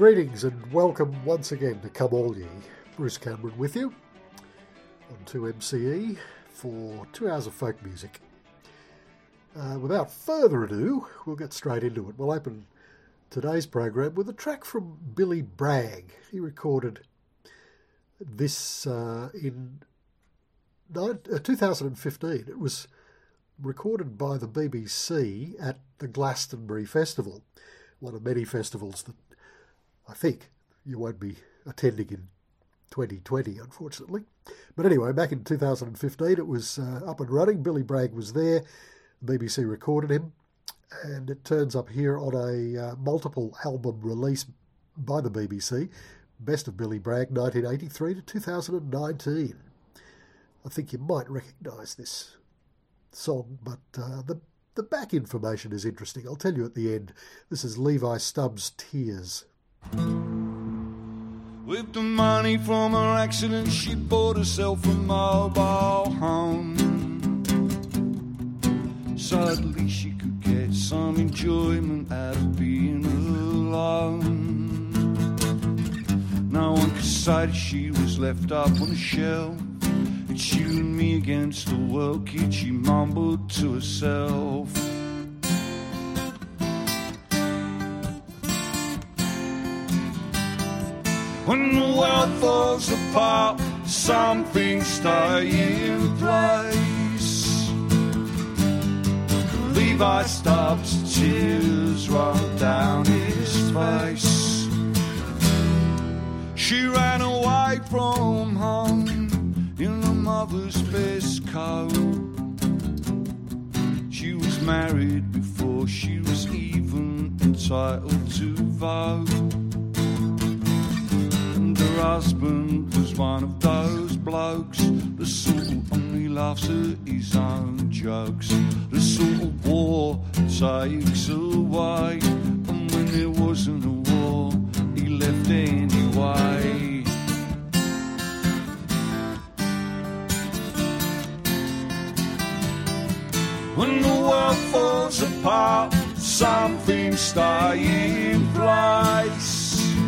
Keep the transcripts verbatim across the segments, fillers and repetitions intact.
Greetings and welcome once again to Come All Ye. Bruce Cameron with you on two M C E for two hours of folk music. Uh, without further ado, we'll get straight into it. We'll open today's program with a track from Billy Bragg. He recorded this uh, in two thousand fifteen. It was recorded by the B B C at the Glastonbury Festival, one of many festivals that I think you won't be attending in twenty twenty, unfortunately. But anyway, back in two thousand fifteen, it was uh, up and running. Billy Bragg was there. The B B C recorded him, and it turns up here on a uh, multiple album release by the B B C, Best of Billy Bragg, nineteen eighty-three to two thousand nineteen. I think you might recognise this song, but uh, the, the back information is interesting. I'll tell you at the end. This is Levi Stubbs' Tears. With the money from her accident, she bought herself a mobile home, so at least she could get some enjoyment out of being alone. No one could say that she was left up on the shelf. It's you and me against the world, kid, she mumbled to herself. When the world falls apart, some things stay in place. Levi Stubbs' tears roll down his face. She ran away from home in her mother's best coat. She was married before she was even entitled to vote. Her husband was one of those blokes, the sort who only laughs at his own jokes, the sort of war takes away, and when there wasn't a war, he left anyway. When the world falls apart, some things stay in place.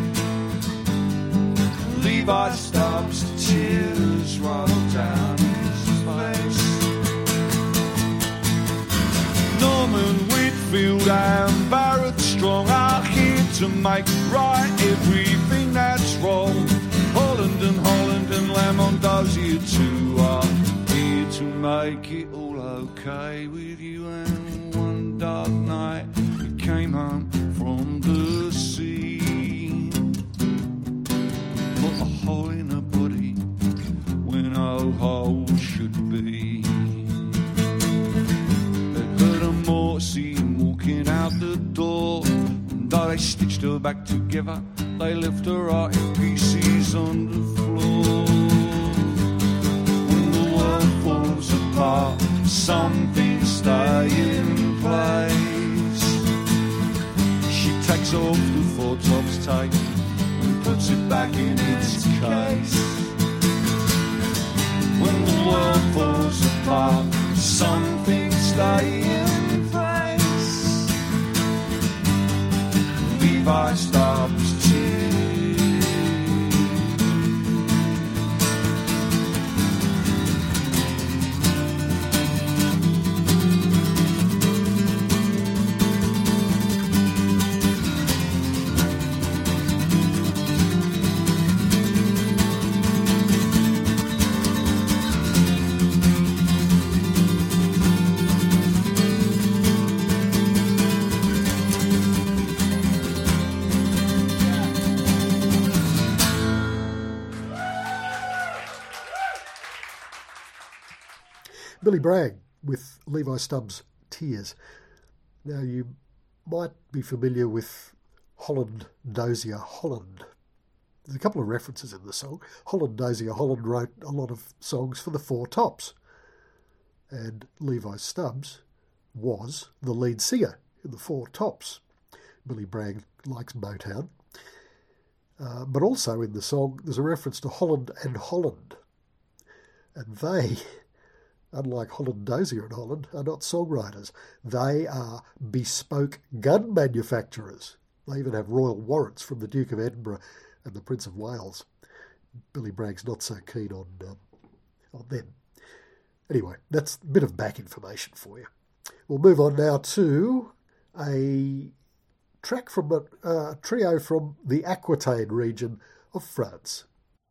Levi Stubbs' tears roll down his face. Norman Whitfield and Barrett Strong are here to make right everything that's wrong. Holland and Holland and Lamont Dozier too are here to make it all okay with you. And one dark night you came home from the sea, a hole in her body when no hole should be. They heard a Morrissey walking out the door, and though they stitched her back together, they left her out in pieces on the floor. When the world falls apart, some things stay in place. She takes off the four tops tape, puts it back in its case. When the world falls apart, some things stay in place. Levi Stubbs' tears. Billy Bragg with Levi Stubbs' Tears. Now, you might be familiar with Holland Dozier Holland. There's a couple of references in the song. Holland Dozier Holland wrote a lot of songs for the Four Tops, and Levi Stubbs was the lead singer in the Four Tops. Billy Bragg likes Motown. Uh, but also in the song, there's a reference to Holland and Holland. And they, unlike Holland Dozier and Holland, are not songwriters. They are bespoke gun manufacturers. They even have royal warrants from the Duke of Edinburgh and the Prince of Wales. Billy Bragg's not so keen on, um, on them. Anyway, that's a bit of back information for you. We'll move on now to a track from a uh, trio from the Aquitaine region of France.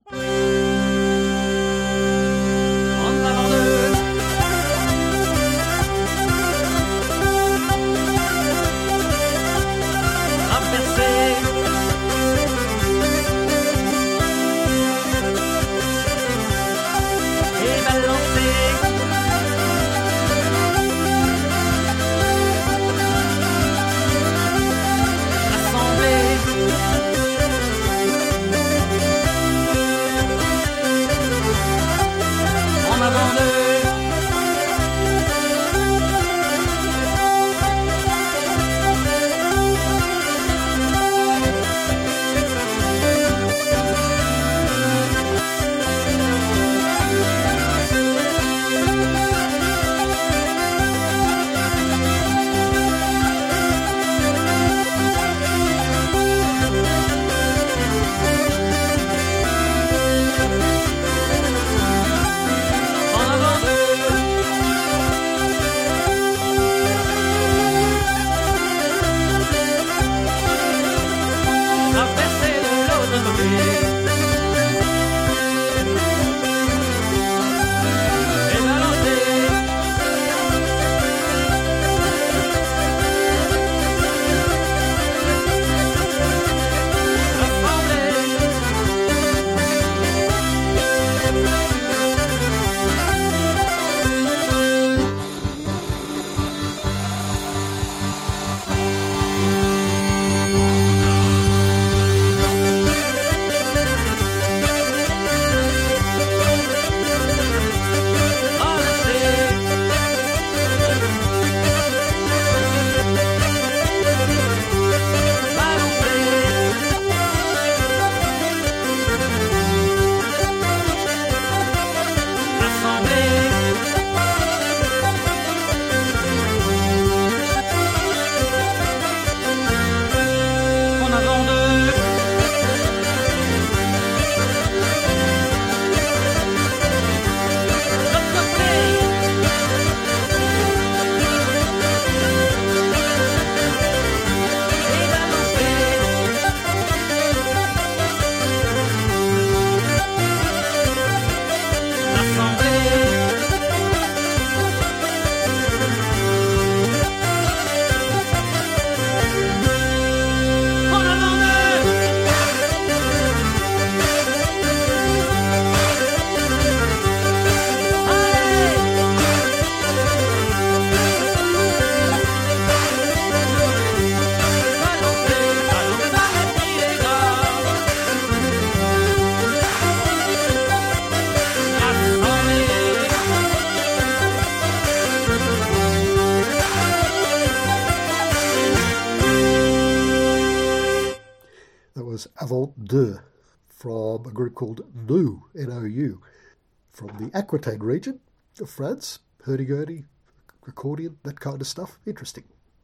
Avant Deux from a group called Nou, N O U, from the Aquitaine region of France. Hurdy-gurdy, accordion, that kind of stuff. Interesting.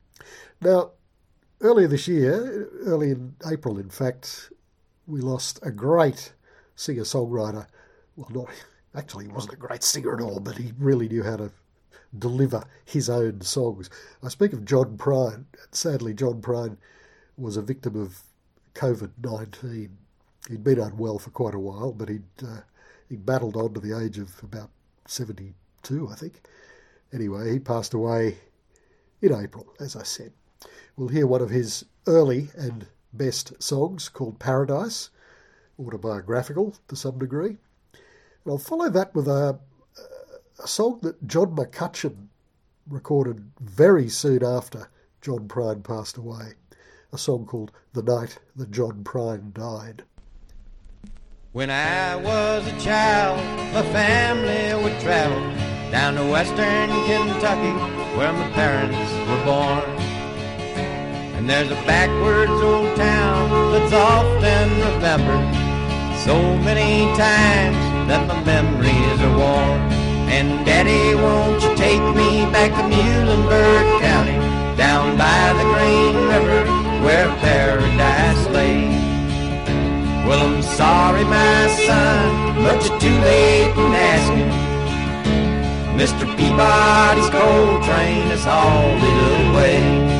Now, earlier this year, early in April in fact, we lost a great singer-songwriter. Well, not actually, he wasn't a great singer at all, but he really knew how to deliver his own songs. I speak of John Prine. Sadly, John Prine was a victim of covid nineteen. He'd been unwell for quite a while, but he'd uh, he'd battled on to the age of about seventy-two, I think. Anyway, he passed away in April, as I said. We'll hear one of his early and best songs called Paradise, autobiographical to some degree. And I'll follow that with a, a song that John McCutcheon recorded very soon after John Prine passed away, a song called The Night That John Prine Died. When I was a child, my family would travel down to western Kentucky, where my parents were born. And there's a backwards old town that's often remembered so many times that my memories are worn. And Daddy, won't you take me back to Muhlenberg County, down by the Green River, where paradise lay. Well, I'm sorry, my son, but you're too late in asking. Mister Peabody's coal train is hauled it away.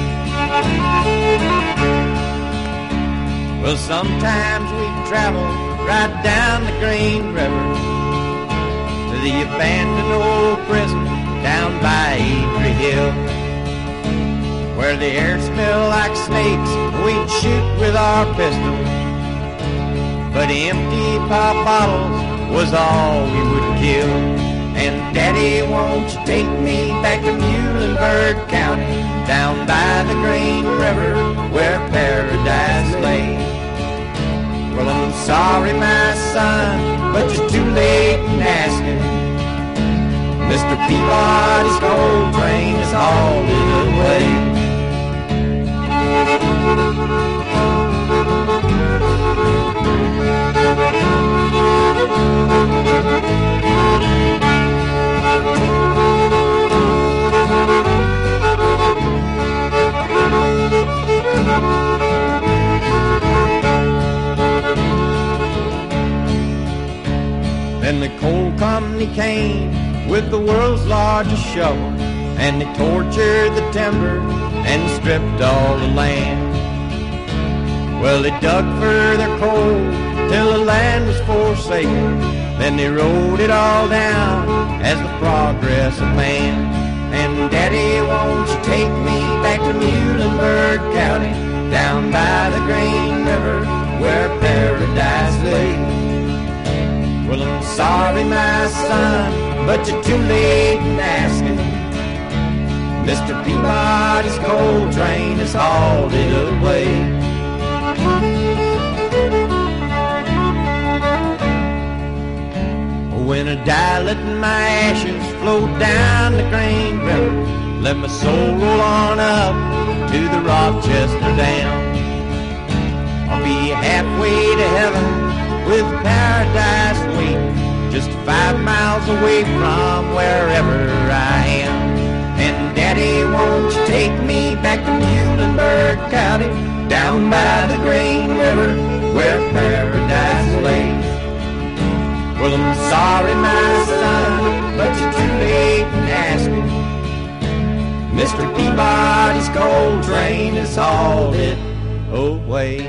Well, sometimes we travel right down the Green River to the abandoned old prison down by Adrie Hill, where the air smelled like snakes. We'd shoot with our pistols, but empty pop bottles was all we would kill. And Daddy, won't you take me back to Muhlenberg County, down by the Green River where paradise lay. Well, I'm sorry, my son, but you're too late in asking. Mister Peabody's coal train is hauled away. Then the coal company came with the world's largest shovel, and they tortured the timber and stripped all the land. Well, they dug for their coal till the land was forsaken. Then they wrote it all down as the progress of man. And Daddy, won't you take me back to Muhlenberg County, down by the Green River where paradise lay. Well, I'm sorry, my son, but you're too late in asking. Mister Peabody's coal train is hauled it away. When I die, let my ashes float down the Green River. Let my soul roll on up to the Rochester Dam. I'll be halfway to heaven with paradise waiting, just five miles away from wherever I am. And Daddy, won't you take me back to Muhlenberg County, down by the Green River where paradise lay. Well, I'm sorry, my son, but you're too late in asking. Mister Peabody's coal train has hauled it away.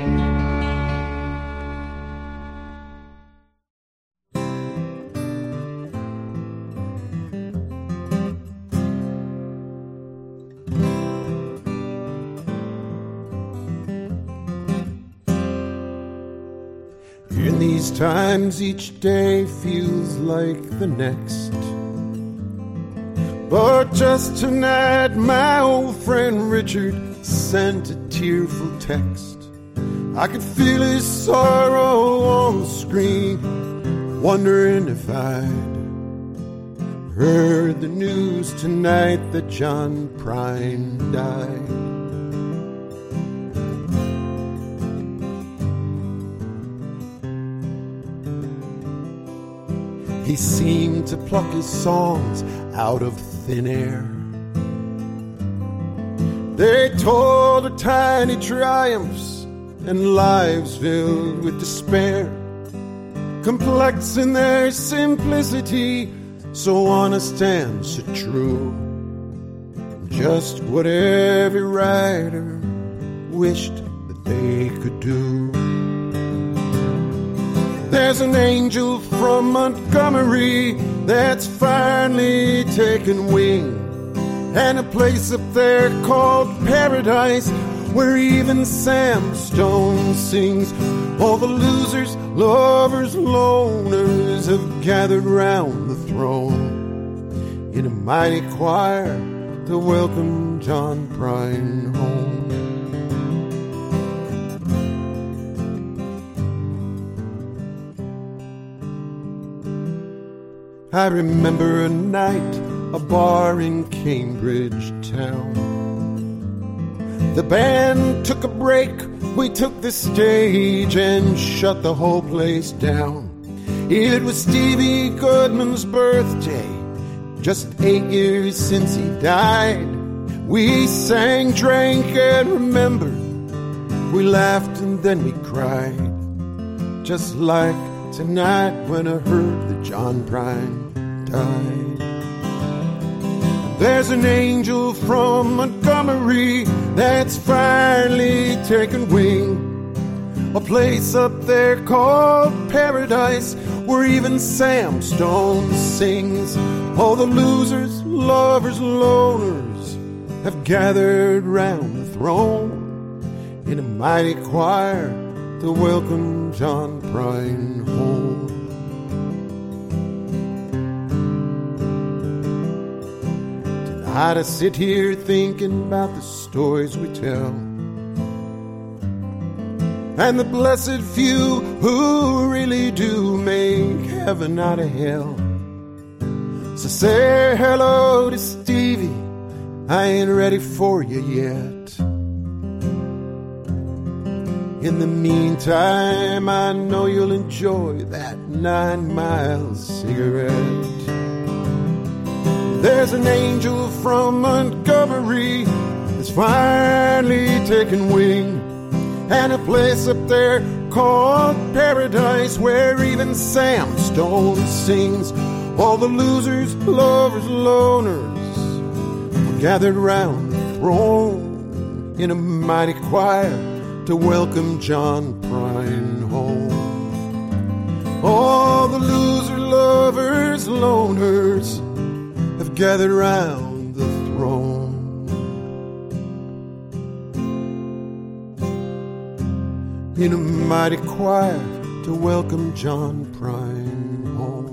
In these times, each day feels like the next. But just tonight, my old friend Richard sent a tearful text. I could feel his sorrow on the screen, wondering if I'd heard the news tonight that John Prine died. He seemed to pluck his songs out of thin air. They told of tiny triumphs and lives filled with despair, complex in their simplicity, so honest and so true. Just what every writer wished that they could do. There's an angel from Montgomery that's finally taken wing, and a place up there called Paradise where even Sam Stone sings. All the losers, lovers, loners have gathered round the throne in a mighty choir to welcome John Prine home. I remember a night, a bar in Cambridge town. The band took a break, we took the stage and shut the whole place down. It was Stevie Goodman's birthday, just eight years since he died. We sang, drank, and remembered We laughed and then we cried, just like tonight when I heard that John Prine died. There's an angel from Montgomery that's finally taken wing. A place up there called Paradise, where even Sam Stone sings. All the losers, lovers, loners have gathered round the throne in a mighty choir to welcome John Prine home. Tonight I sit here thinking about the stories we tell, and the blessed few who really do make heaven out of hell. So say hello to Stevie, I ain't ready for you yet. In the meantime, I know you'll enjoy that nine mile cigarette. There's an angel from Montgomery that's finally taken wing, and a place up there called Paradise where even Sam Stone sings. All the losers, lovers, loners are gathered round the throne in a mighty choir to welcome John Prine home. All the loser, lovers, loners have gathered round the throne in a mighty choir to welcome John Prine home.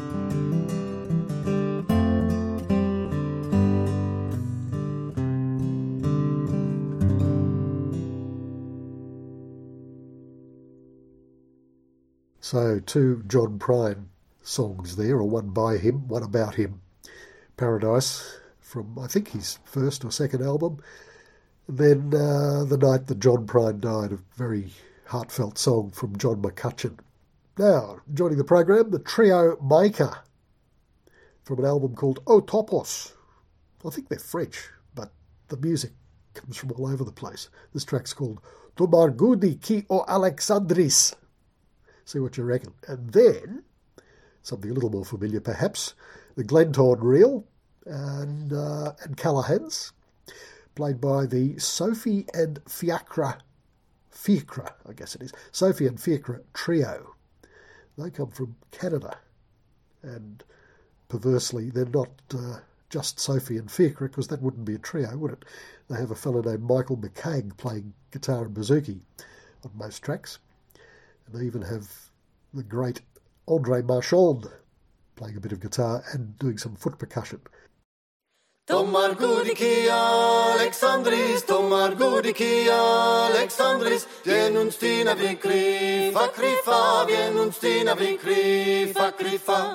So two John Prine songs there, or one by him, one about him. Paradise, from I think his first or second album. And then uh, The Night That John Prine Died, a very heartfelt song from John McCutcheon. Now, joining the program, the trio Maker, from an album called O Topos. I think they're French, but the music comes from all over the place. This track's called Tomargudi Ki O Alexandris. See what you reckon. And then, something a little more familiar perhaps, the Glentorn Reel and, uh, and Callaghan's, played by the Sophie and Fiacre, Fiacre, I guess it is, Sophie and Fiacre Trio. They come from Canada, and perversely they're not uh, just Sophie and Fiacre, because that wouldn't be a trio, would it? They have a fellow named Michael McCaig playing guitar and bouzouki on most tracks. They even have the great André Marchand playing a bit of guitar and doing some foot percussion. Tomargudi Alexandris, Tomargudi Alexandris, vien uns stina vin krifa, krifa, vien uns stina vin krifa, krifa.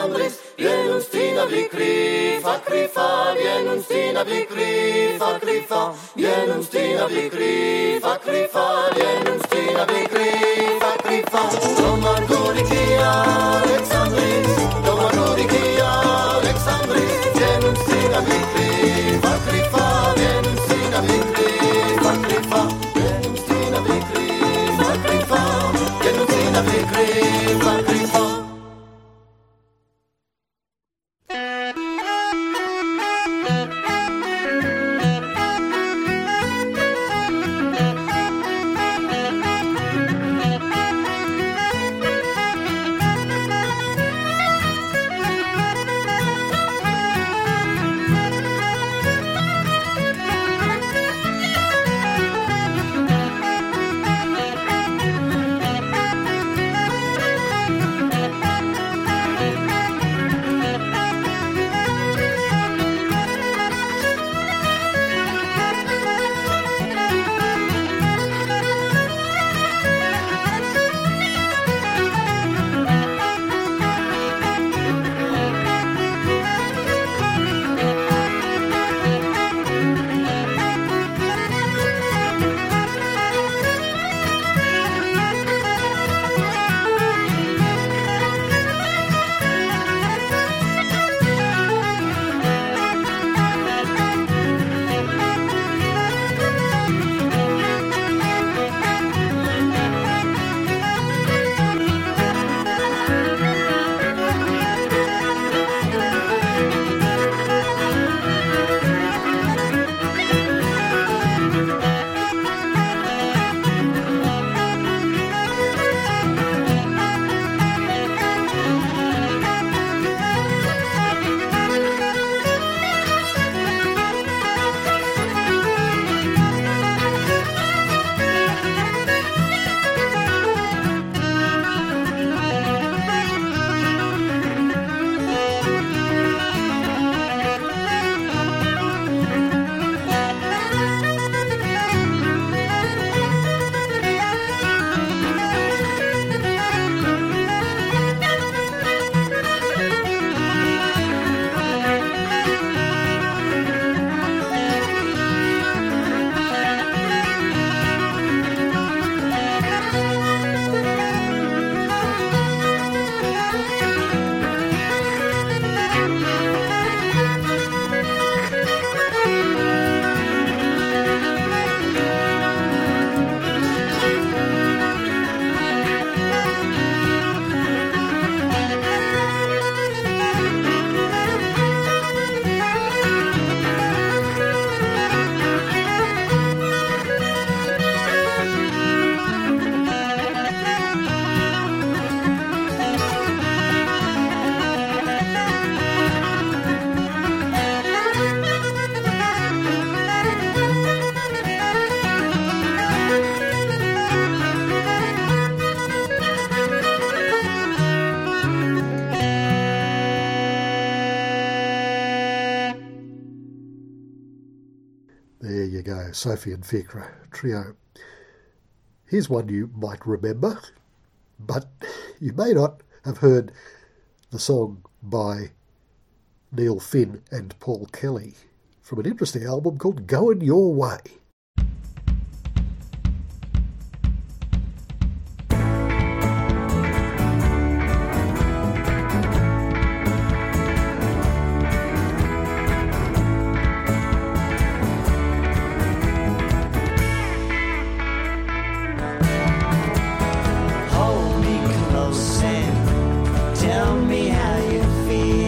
Alexandris, vienun stina vi krifa, krifa, vienun stina vi krifa, krifa, vienun stina vi krifa, krifa, vienun stina vi krifa, krifa. Domar Gorikia Alexandris, Domar Gorikia Alexandris, vienun stina vi krifa, krifa, vienun stina vi krifa, krifa, vienun stina vi krifa, krifa, vienun stina vi krifa, krifa. There you go, Sophie and Fikra Trio. Here's one you might remember, but you may not have heard the song by Neil Finn and Paul Kelly from an interesting album called Goin' Your Way.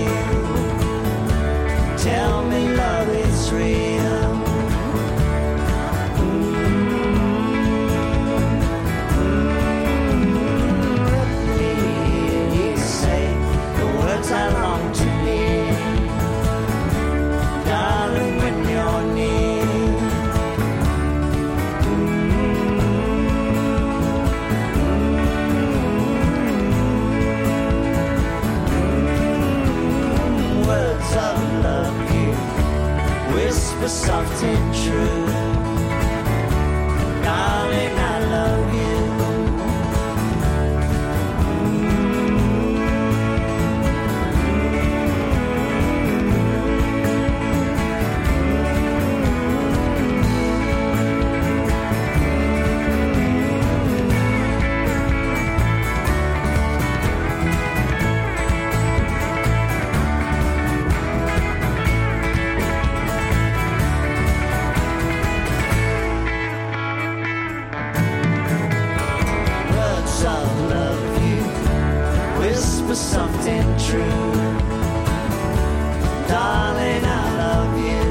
Tell me love is real. for something true. Darling, I love you.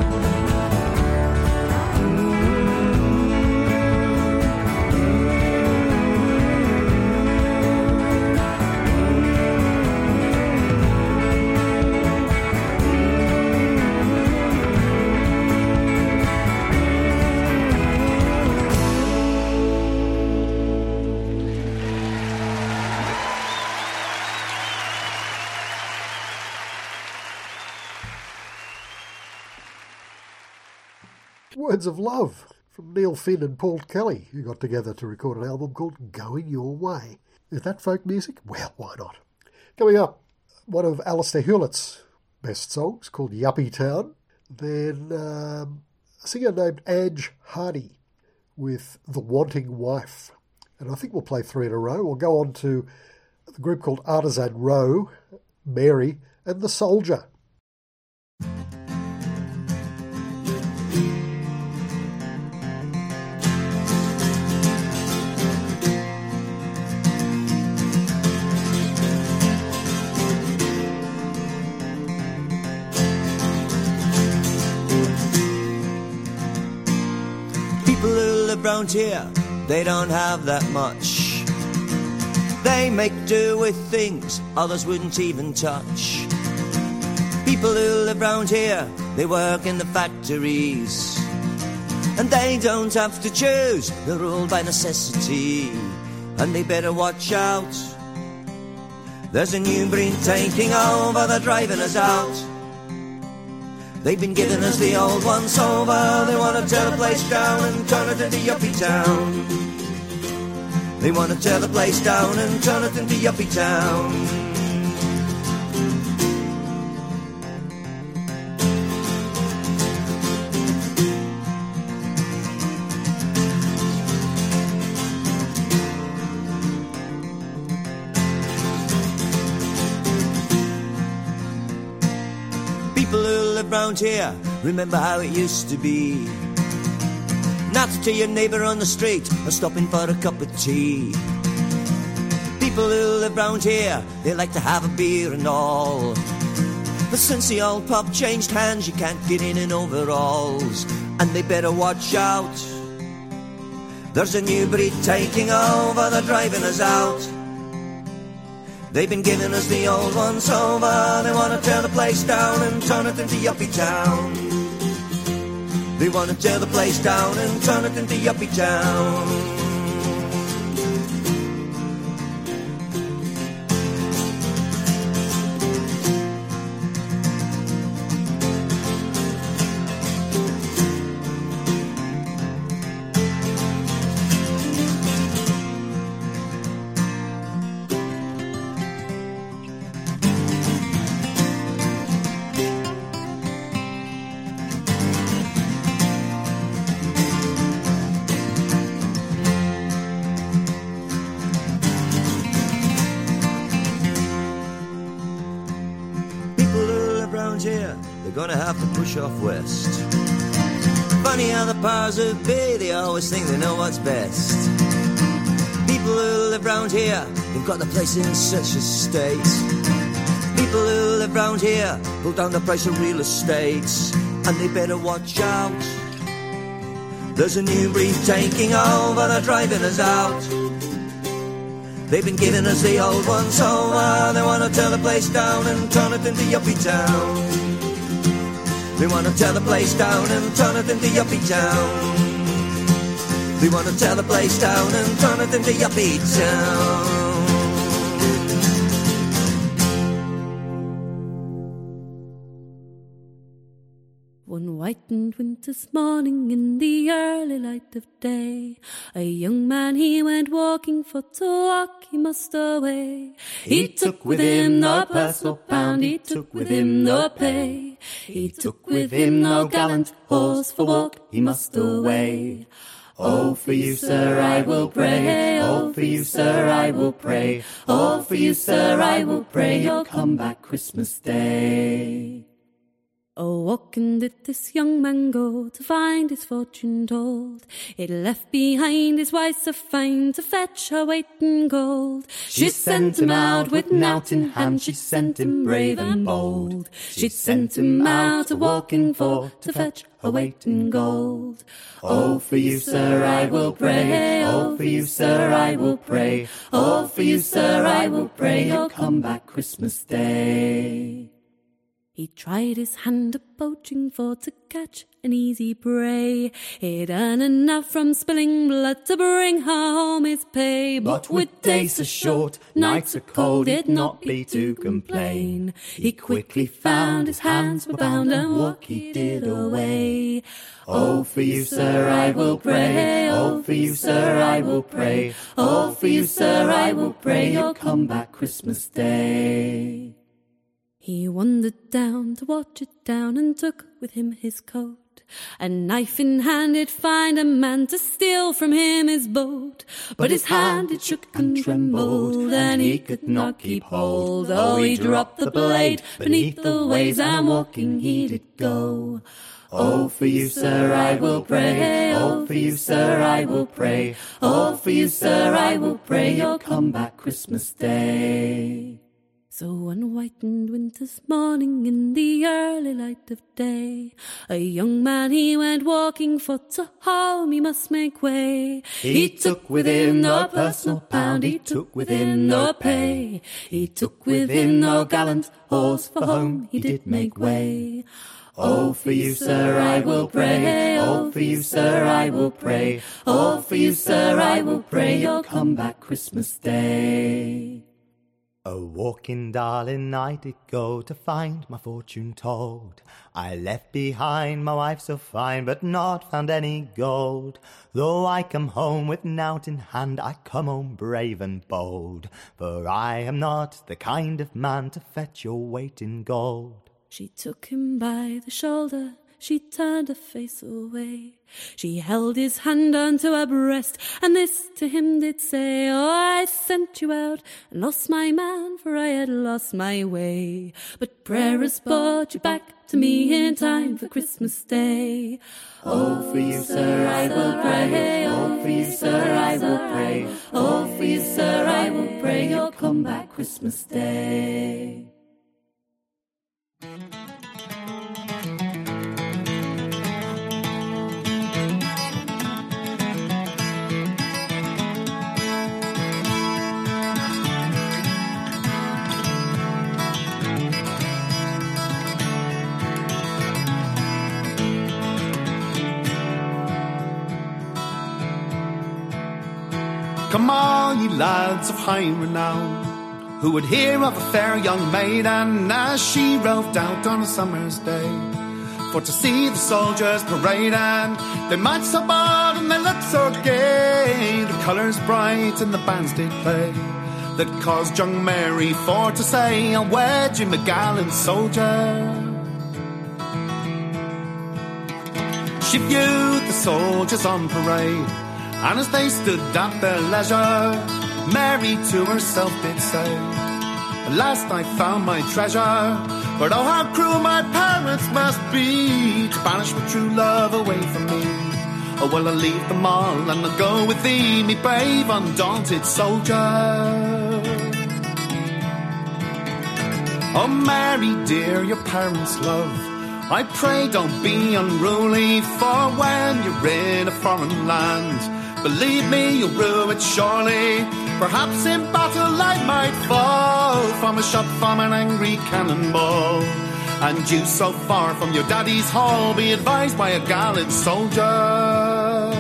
Words of Love from Neil Finn and Paul Kelly, who got together to record an album called Going Your Way. Is that folk music? Well, why not? Coming up, one of Alistair Hewlett's best songs called Yuppie Town. Then um, a singer named Ange Hardy with The Wanting Wife. And I think we'll play three in a row. We'll go on to the group called Artisan Row, Mary and The Soldier. Round here, they don't have that much. They make do with things others wouldn't even touch. People who live round here, they work in the factories, and they don't have to choose, they're ruled by necessity. And they better watch out, there's a new breed taking over, they're driving us out. They've been giving us the old ones over. They want to tear the place down and turn it into Yuppie Town. They want to tear the place down and turn it into Yuppie Town. Round here, remember how it used to be. Not to your neighbour on the street or stopping for a cup of tea. People who live round here, they like to have a beer and all. But since the old pub changed hands, you can't get in in overalls. And they better watch out, there's a new breed taking over, they're driving us out. They've been giving us the old ones over. They want to tear the place down and turn it into Yuppie Town. They want to tear the place down and turn it into Yuppie Town. Gonna have to push off west. Funny how the powers that be, they always think they know what's best. People who live round here, they've got the place in such a state. People who live round here pull down the price of real estate, and they better watch out, there's a new breed taking over, they're driving us out. They've been giving us the old ones over. They want to tear the place down and turn it into Yuppie Town. They want to tear the place down and turn it into Yuppie Town. They want to tear the place down and turn it into Yuppie Town. One whitened winter's morning in the early light of day, a young man he went walking for to walk he must away. He took with him no purse or pound, he took with him no pay. He took with him no gallant horse, for walk he must away. Oh, for you, sir, I will pray. Oh, for you, sir, I will pray. Oh, for you, sir, I will pray. You'll come back Christmas Day. Oh, walking did this young man go to find his fortune told. It left behind his wife so fine to fetch her weight in gold. She sent him out with knout in hand, she sent him brave and bold. She sent him out a walking for to fetch her weight in gold. Oh, for you, sir, I will pray. Oh, for you, sir, I will pray. Oh, for you, sir, I will pray. You'll come back Christmas Day. He tried his hand at poaching for to catch an easy prey. He'd earn enough from spilling blood to bring her home his pay. But with days so short, nights so cold, it'd not be to complain. He quickly found his hands were bound and walk he did away. Oh, for you, sir, I will pray. Oh, for you, sir, I will pray. Oh, for you, sir, I will pray. You'll come back Christmas Day. He wandered down to watch it down and took with him his coat. A knife in hand he'd find a man to steal from him his boat. But his hand it shook and trembled and he could not keep hold. Oh, he dropped the blade beneath the waves and walking he did go. Oh, for you, sir, I will pray. Oh, for you, sir, I will pray. Oh, for you, sir, I will pray. You'll come back Christmas Day. So one whitened winter's morning in the early light of day, a young man he went walking, for to home he must make way. He took with him no personal pound, he took with him no pay. He took with him no gallant horse, for home he did make way. Oh, for you, sir, I will pray. Oh, for you, sir, I will pray. Oh, for you, sir, I will pray. You'll come back Christmas Day. A walking darling I did go to find my fortune told. I left behind my wife so fine, but not found any gold. Though I come home with knout in hand, I come home brave and bold. For I am not the kind of man to fetch your weight in gold. She took him by the shoulder, she turned her face away. She held his hand unto her breast, and this to him did say, oh, I sent you out, and lost my man, for I had lost my way. But prayer has brought you back to me in time for Christmas Day. Oh, for you, sir, I will pray. Oh, for you, sir, I will pray. Oh, for you, sir, I will pray. You'll come back Christmas Day. Come all ye lads of high renown, who would hear of a fair young maiden as she roved out on a summer's day, for to see the soldiers parade, and they marched so bold and they looked so gay, the colours bright and the bands did play, that caused young Mary for to say, I'll wed you, my gallant soldier. She viewed the soldiers on parade, and as they stood at their leisure, Mary to herself did say, at last I found my treasure, but oh how cruel my parents must be, to banish my true love away from me. Oh well, I'll leave them all and I'll go with thee, me brave undaunted soldier. Oh Mary dear, your parents' love, I pray don't be unruly, for when you're in a foreign land, believe me, you'll rue it surely. Perhaps in battle I might fall from a shot from an angry cannonball. And you so far from your daddy's hall, be advised by a gallant soldier.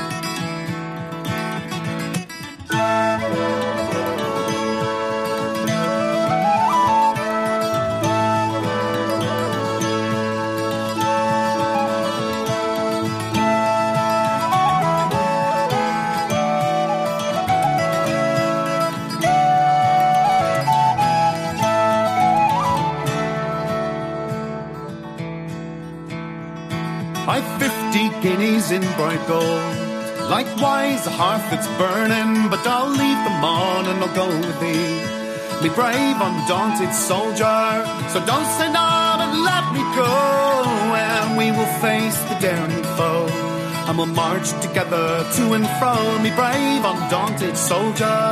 I've fifty guineas in bright gold, likewise a hearth that's burning, but I'll leave them on and I'll go with thee, me brave undaunted soldier. So don't say no let me go, and we will face the daring foe, and we'll march together to and fro, me brave, undaunted soldier.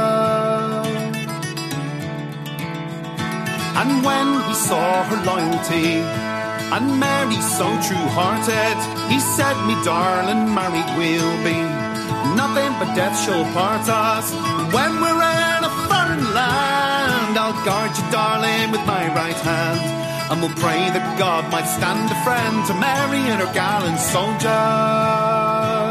And when he saw her loyalty, and Mary so true-hearted, he said, me darling, married we'll be, nothing but death shall part us. When we're in a foreign land, I'll guard you, darling, with my right hand, and we'll pray that God might stand a friend to Mary and her gallant soldier.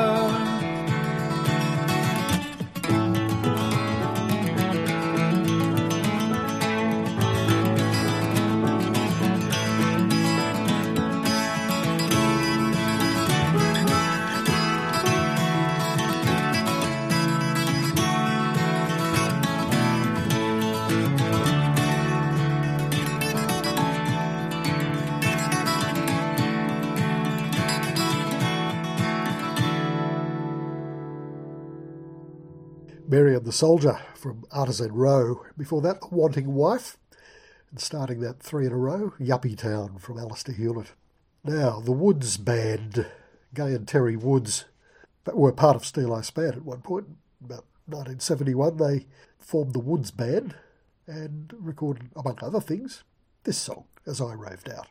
Mary and the Soldier from Artisan Row. Before that, The Wanting Wife. And starting that three in a row, Yuppie Town from Alistair Hewlett. Now, the Woods Band, Gay and Terry Woods, that were part of Steel Eye Span at one point. About nineteen seventy-one, they formed the Woods Band and recorded, among other things, this song, As I Roved Out.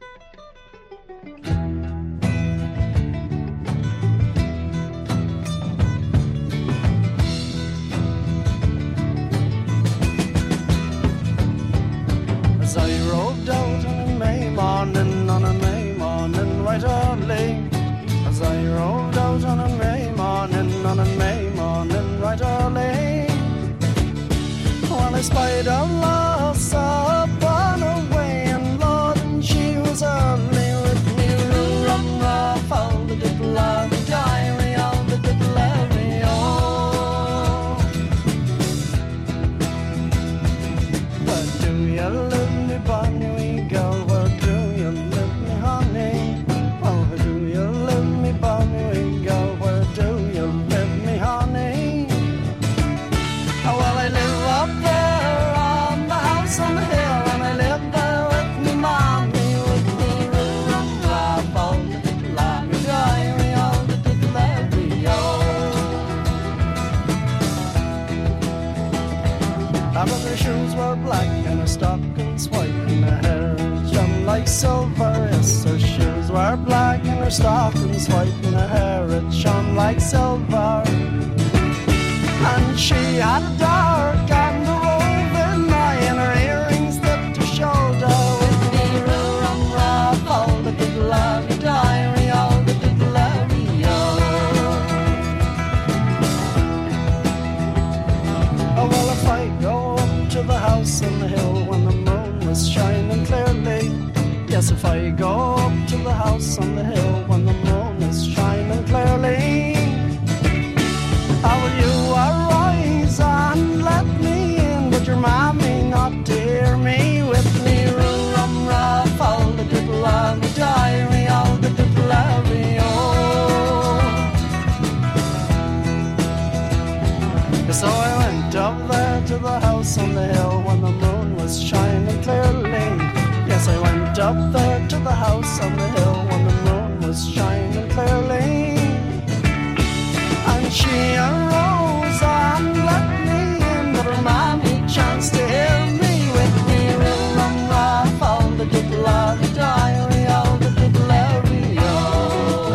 As I roved out on a May morning, on a May morning right early. As I roved out on a May morning, on a May morning right early. Well, I spied a lass upon a way, and Lord, and she was early with me. Rum, ruff, all the diddle, all the diary, all the diddle, every oh. Where do you live, me bonny wee girl? Where do you live, me honey? Oh, where do you live, me bonny wee girl? Where do you live, me honey? Oh, well, I live up there on the house on the hill, and I live there with me mommy, with me rum, rap, all the diddle, all me diary, all the diddle, every oh. Her other shoes were black and her stockings white, and her hair shone like silver. Yes, her shoes were black and her stockings white, and her hair it shone like silver. And she had a dark and a roving eye, and her earrings dipped her shoulder. With me rum, rap, all the diddle, every diary, all the diddle, every oh, well, if I go up to the house on the hill when the moon was shining clearly. Yes, if I go up to the house on the hill when the moon is shining clearly. How will you arise and let me in? But your mammy not to hear me. With me rum, ruff, all the diddle, all the diary, all the diddle, every oh. So I went up there to the house on the hill when the moon was shining clearly. Yes, I went up there to the house on the hill when the moon was shining clearly. And she arose and let me in, but her mommy chanced to hear me. With me rum, ruff, all the diddle, all the diary, all the diddle, every oh.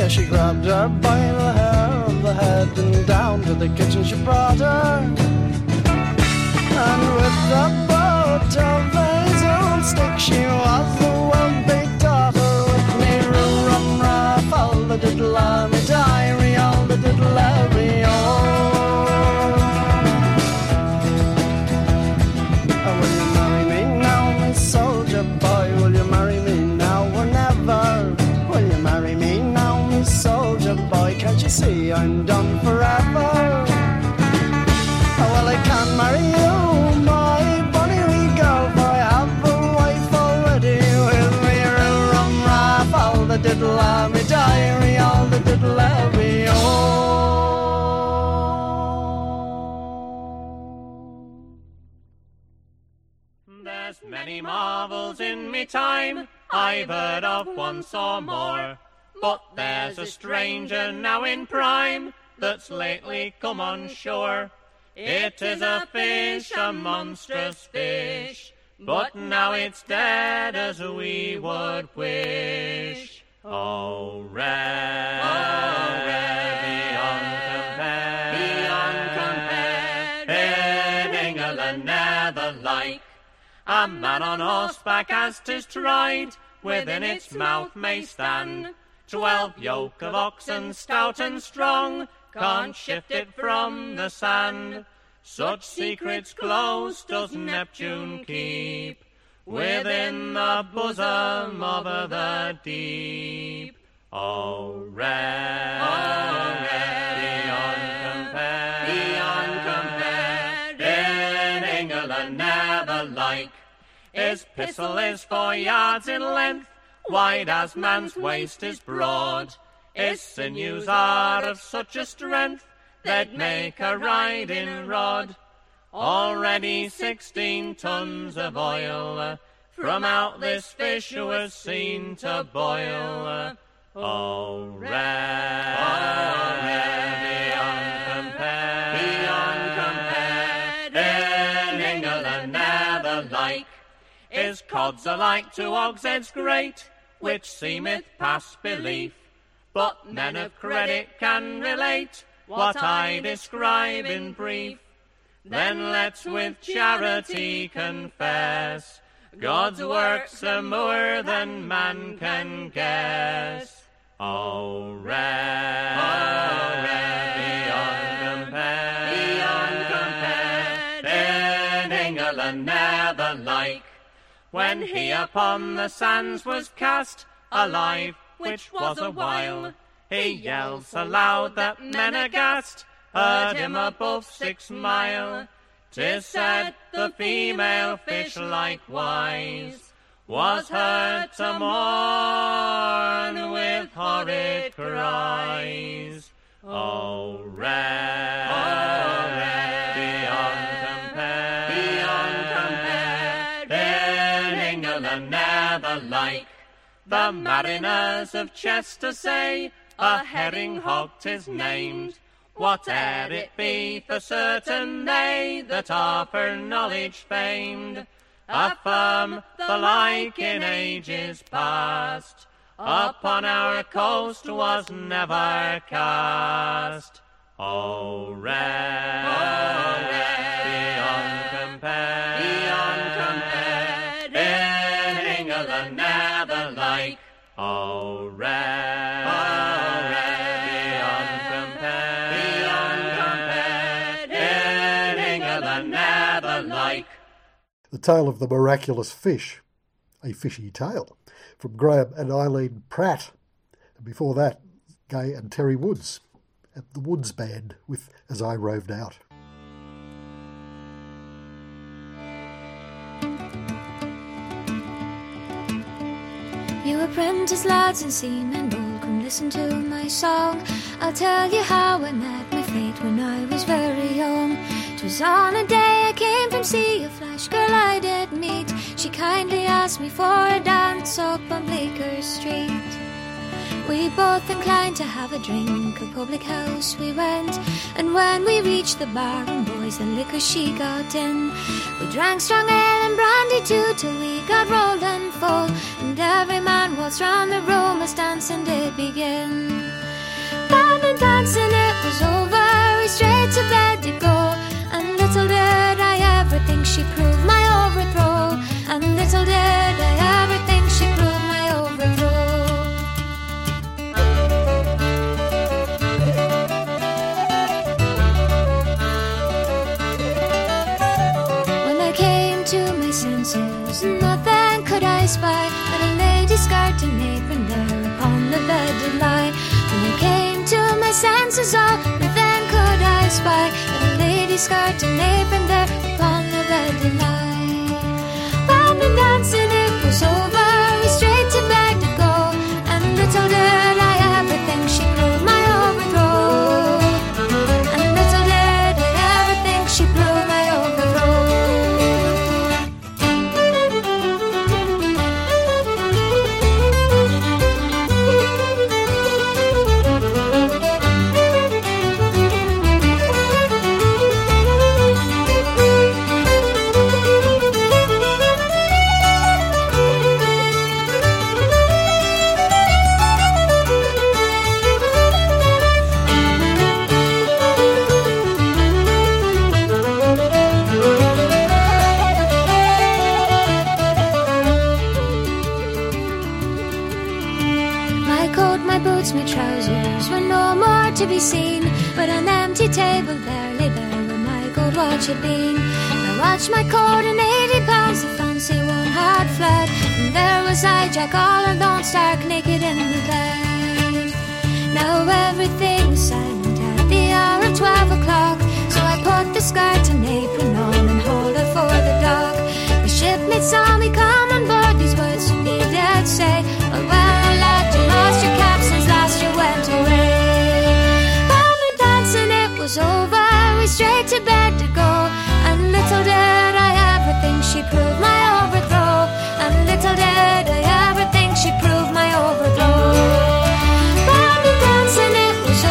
Yeah, she grabbed her by the hair of the head and down to the kitchen she brought her. And with the boat of his own stick, she was the world big daughter. With me rum raff, all the diddle me diary, all the diddle me oh. Will you marry me now, my soldier boy? Will you marry me now or never? Will you marry me now, my soldier boy? Can't you see I'm done forever? Oh, well, I can't marry you, my bonny wee girl, for I have a wife already. With me rum raff, all the diddle me diary, all the diddle me oh. There's many marvels in me time I've heard of once or more, but there's a stranger now in prime that's lately come on shore. It is a fish, a monstrous fish, but now it's dead as we would wish. Oh, red, oh, red, beyond compare, beyond compare, in England never like. A man on horseback as 'tis tried, within its mouth may stand twelve yoke of oxen stout and strong, can't shift it from the sand. Such secrets close does Neptune keep, within the bosom of the deep. Oh, red, oh, red, beyond compare, beyond compare, in England never like. His pistol is four yards in length, wide as man's waist is broad. His sinews are of such a strength, they'd make a riding rod. Already sixteen tons of oil from out this fish was seen to boil. Oh, red, oh, red, beyond compare, beyond compare, in England never like. His cods are like two hogsheads great, which seemeth past belief, but men of credit can relate what I describe in brief. Then let's with charity confess, God's works are more than man can guess. Oh, red, oh, red, beyond compare, beyond compare, in England never like. When he upon the sands was cast, alive, which was a while, he yelled so loud that men aghast heard him above six mile. 'Tis said the female fish likewise was heard to mourn with horrid cries. Oh, red, oh, red, beyond compare, beyond compare, in England never like. The mariners of Chester say a herring hog 'tis named, whate'er it be for certain they that are for knowledge famed, affirm the like in ages past upon our coast was never cast. Oh, red, oh, red, beyond compare, beyond compare, in England never like. Oh, red, oh, red, beyond compare, beyond compare, in England never like. The Tale of the Miraculous Fish, a fishy tale, from Graham and Eileen Pratt. And before that, Gay and Terry Woods at the Woods Band with As I Roved Out. You apprentice lads and seamen bold, come listen to my song. I'll tell you how I met my fate when I was very young. 'Twas on a day I came from sea, a flash girl I did meet. She kindly asked me for a dance up on Bleecker Street. We both inclined to have a drink, a public house we went. And when we reached the bar, and boys, the liquor she got in. We drank strong ale and brandy too, till we got rolled and full. And every man waltzed round the room as dancing did begin. dancing, it was over, we straight to bed to go. And little did I ever think she proved my overthrow. And little did I ever think she proved my overthrow. When I came to my senses, nothing could I spy but a lady's skirt and apron there upon the bed did lie. When I came to my senses, oh, nothing could I spy but a lady's skirt and apron there upon the bed did lie. But the dancing, it was over, we straight to bed to go. And little did I ever think she proved my overthrow. And little did I ever think she proved my overthrow. My trousers were no more to be seen, but an empty table there lay bare where my gold watch had been. I watched my coat and eighty pounds the fancy one had fled, and there was I, Jack all alone, stark naked in the bed. Now everything was silent at the hour of twelve o'clock, so I put the skirt and apron on and hauled her for the dock. The shipmates saw me come on board, these words to me did say, well, well, lad, you lost your cap since last you went away. But the dancing, it was over, we straight to bed to go. And little did I ever think she proved my overthrow. And little did I ever think she proved my overthrow. But the dancing, it was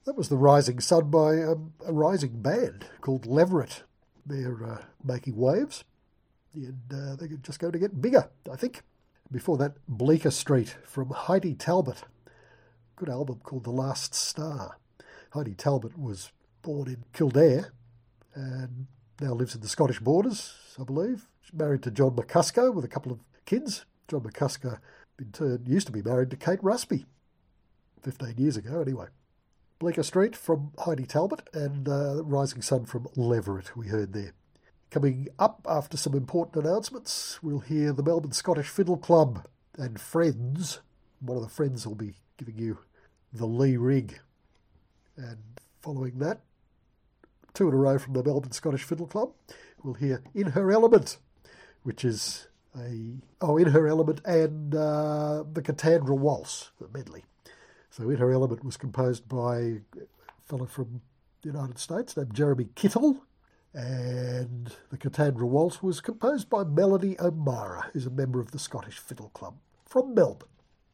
That was The Rising Sun by um, a rising band called Leverett. They're uh, making waves, and uh, they're just going to get bigger, I think. Before that, Bleecker Street from Heidi Talbot. Good album called The Last Star. Heidi Talbot was born in Kildare and now lives in the Scottish borders, I believe. She's married to John McCusker with a couple of kids. John McCusker, in turn, used to be married to Kate Rusby, fifteen years ago anyway. Bleecker Street from Heidi Talbot and uh, Rising Sun from Leverett, we heard there. Coming up after some important announcements, we'll hear the Melbourne Scottish Fiddle Club and Friends. One of the Friends will be giving you the Lee Rig. And following that, two in a row from the Melbourne Scottish Fiddle Club, we'll hear In Her Element, which is a... Oh, In Her Element and uh, the Katandra Waltz, the medley. So In Her Element was composed by a fellow from the United States named Jeremy Kittle, and the Katandra Waltz was composed by Melody O'Mara, who's a member of the Scottish Fiddle Club from Melbourne.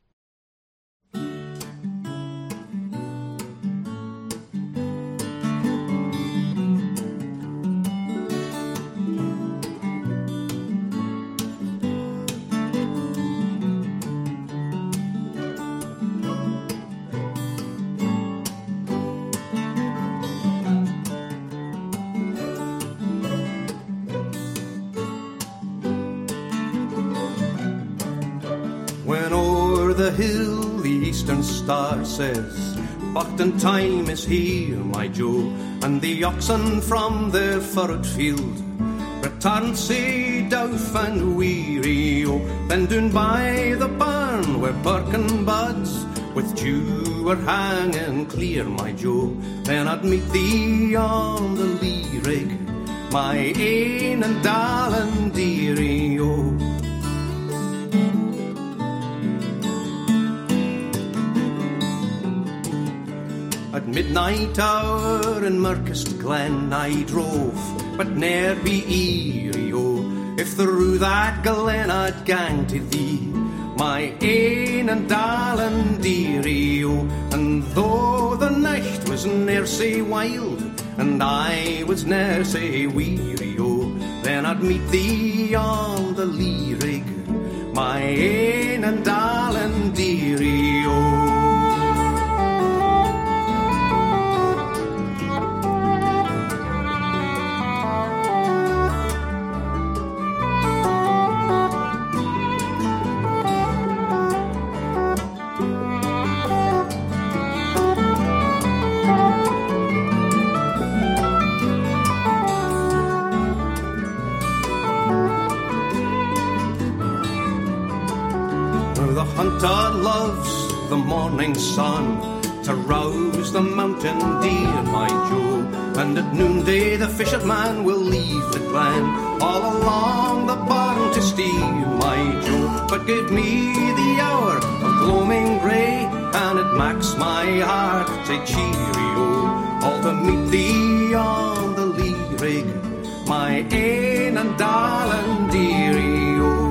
The hill, the eastern star says, Buckton time is here, my Joe, and the oxen from their furrowed field return sae douf and weary, oh. Then down by the barn where birken buds with dew were hanging clear, my Joe, then I'd meet thee on the lee rig, my ain and darling dearie, oh. At midnight hour in Murkest Glen I drove, but ne'er be eerie, oh, if through that glen I'd gang to thee, my ain and darling dearie, oh. And though the night was ne'er sae wild, and I was ne'er sae weary, oh, then I'd meet thee on the lee rig, my ain and darling dearie, oh. Hunter loves the morning sun to rouse the mountain deer, my Joe, and at noonday the fisherman will leave the glen all along the barn to steer, my Joe. But give me the hour of gloaming grey, and it makes my heart say cheerio, all to meet thee on the lee rig, my ain and darling dearie, oh.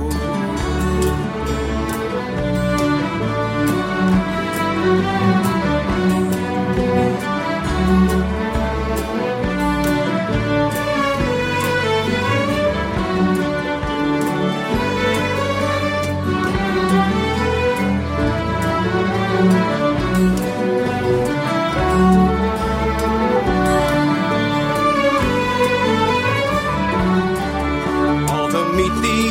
All to meet thee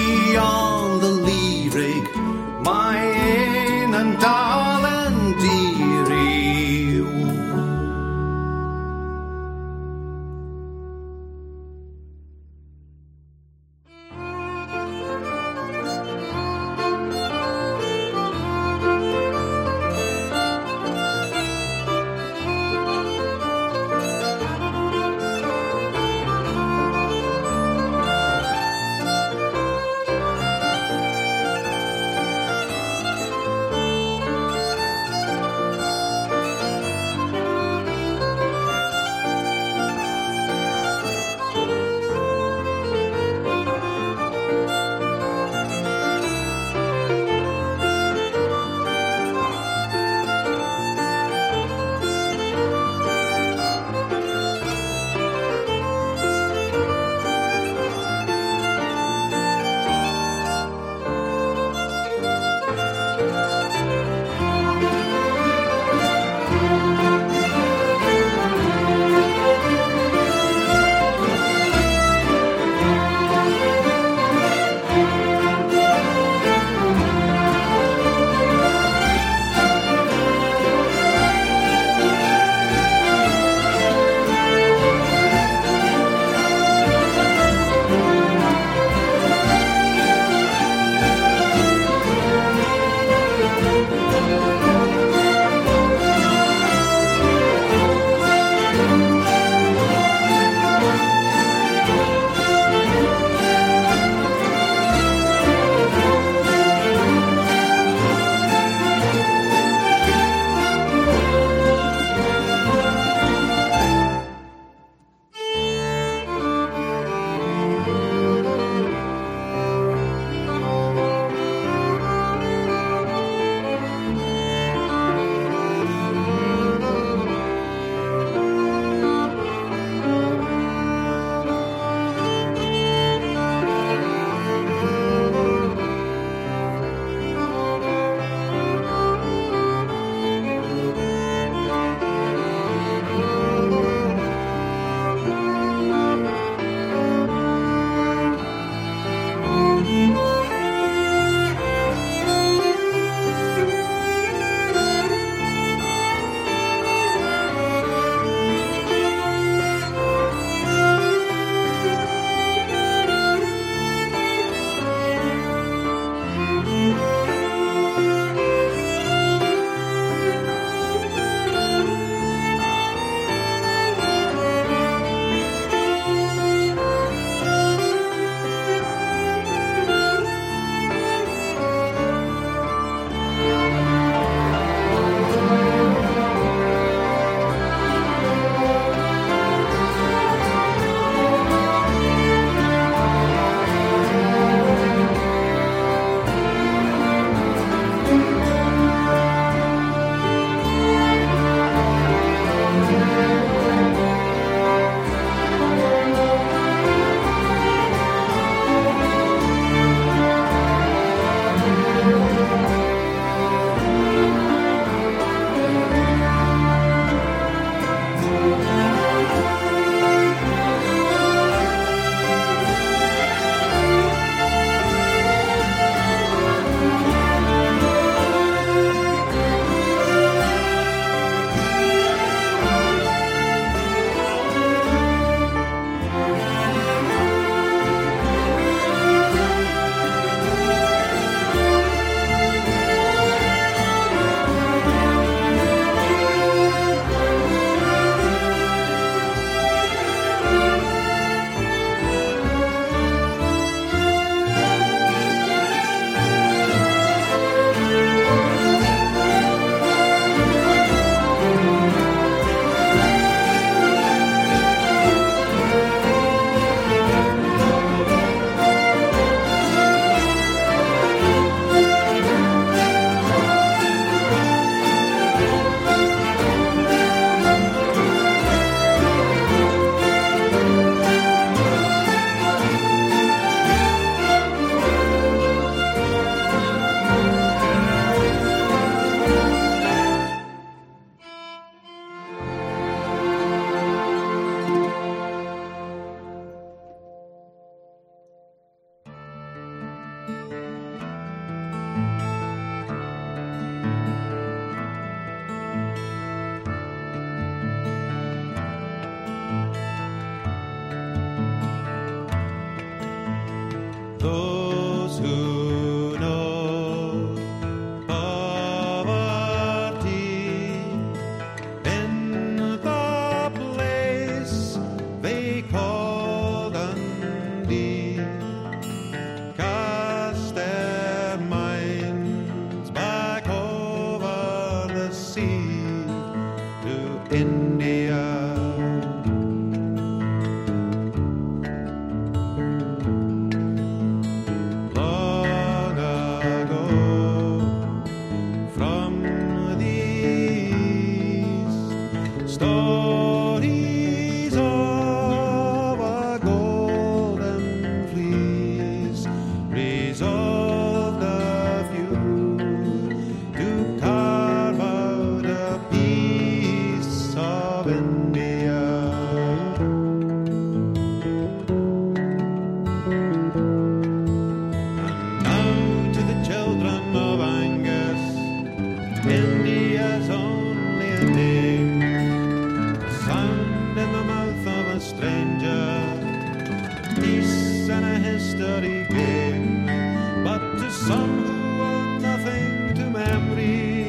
some who owe nothing to memory.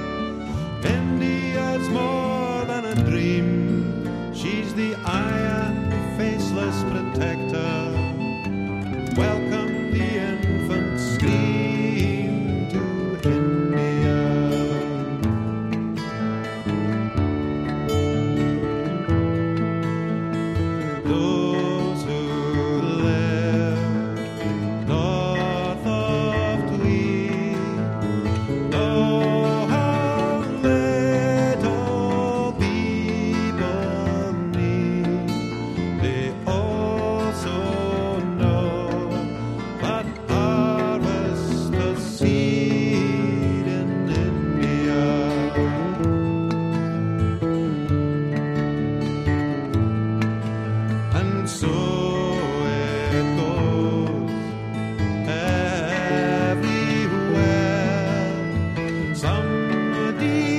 India's more than a dream. She's the iron, faceless protector. Welcome the infant scream to India. Those who live north of Tweed know how little people need. They also know that harvest the seed in India. And so it goes everywhere. Some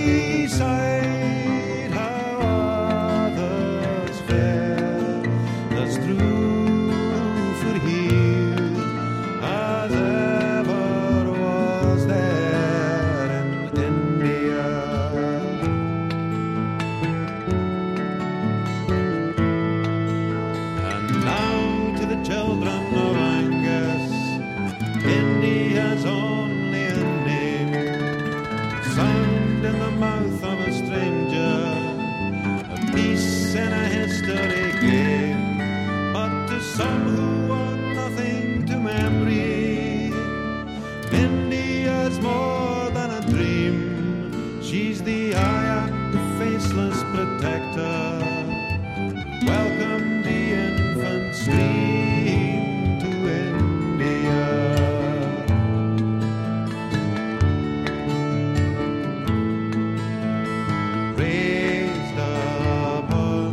decide how others fare. As true for here as ever was there in India. And now to the children of Angus, India's only a name, sound in the mouth of a stranger, a piece in a history game. But to some who owe nothing to memory, India's more than a dream. She's the iron, faceless protector. Welcome the infant stream to India. Raised upon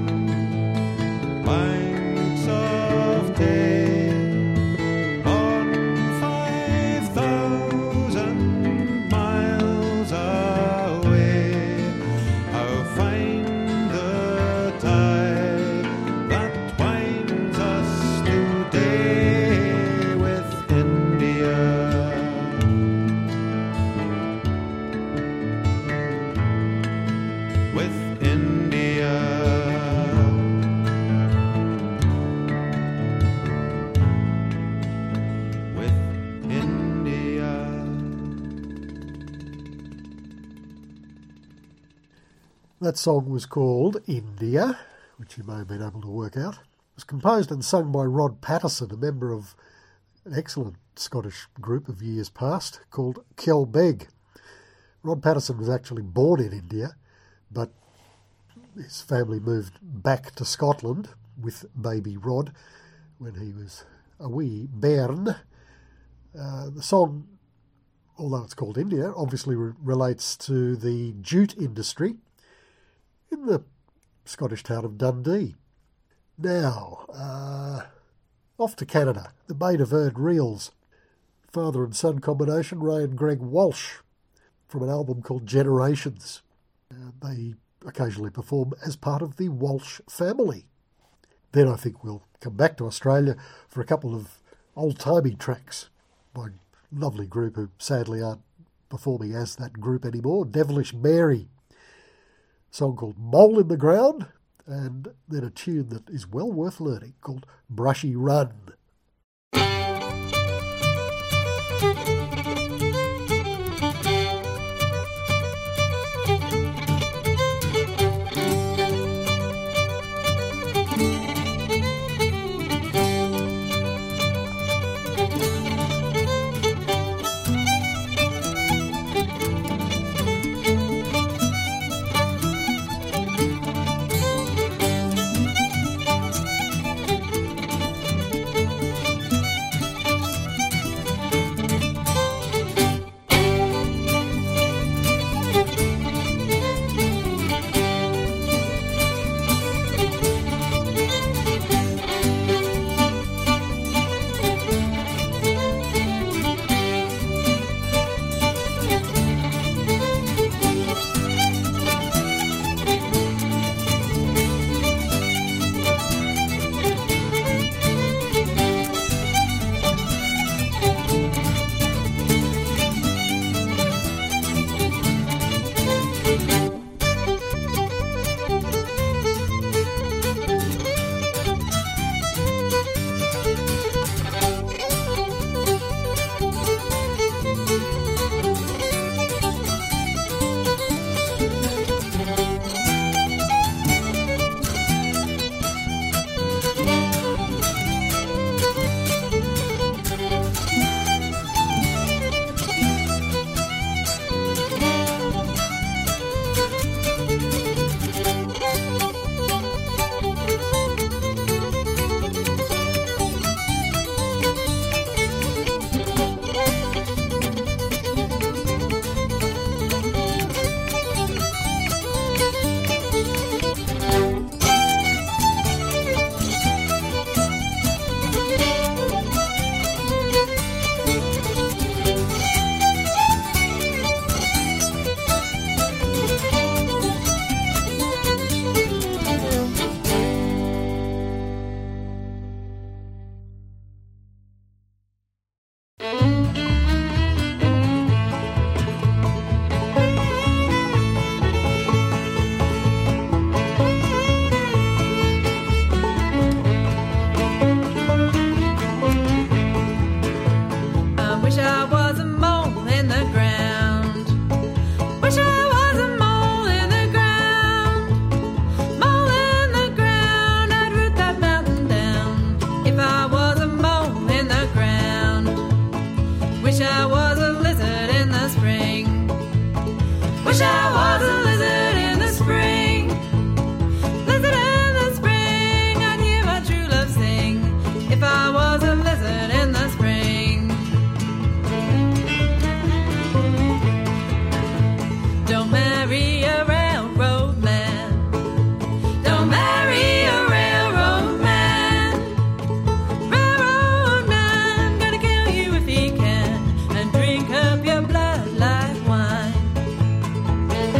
banks of Tay, born five thousand miles away. How fine the tie that twines us today with India. With India. With India. That song was called India, which you may have been able to work out. It was composed and sung by Rod Patterson, a member of an excellent Scottish group of years past called Kelbeg. Rod Patterson was actually born in India, but his family moved back to Scotland with baby Rod when he was a wee bairn. Uh, the song, although it's called India, obviously re- relates to the jute industry in the Scottish town of Dundee. Now, uh, off to Canada, the Bay de Verde Reels, father and son combination, Ray and Greg Walsh, from an album called Generations. Uh, they occasionally perform as part of the Walsh family. Then I think we'll come back to Australia for a couple of old-timey tracks by a lovely group who sadly aren't performing as that group anymore, Devilish Mary. A song called Mole in the Ground, and then a tune that is well worth learning called Brushy Run. I was a lizard in the spring. Wish I was a lizard in the spring. Lizard in the spring, I'd hear my true love sing. If I was a lizard in the spring. Don't marry a railroad man. Don't marry a railroad man. Railroad man, gonna kill you if he can, and drink up your blood like wine.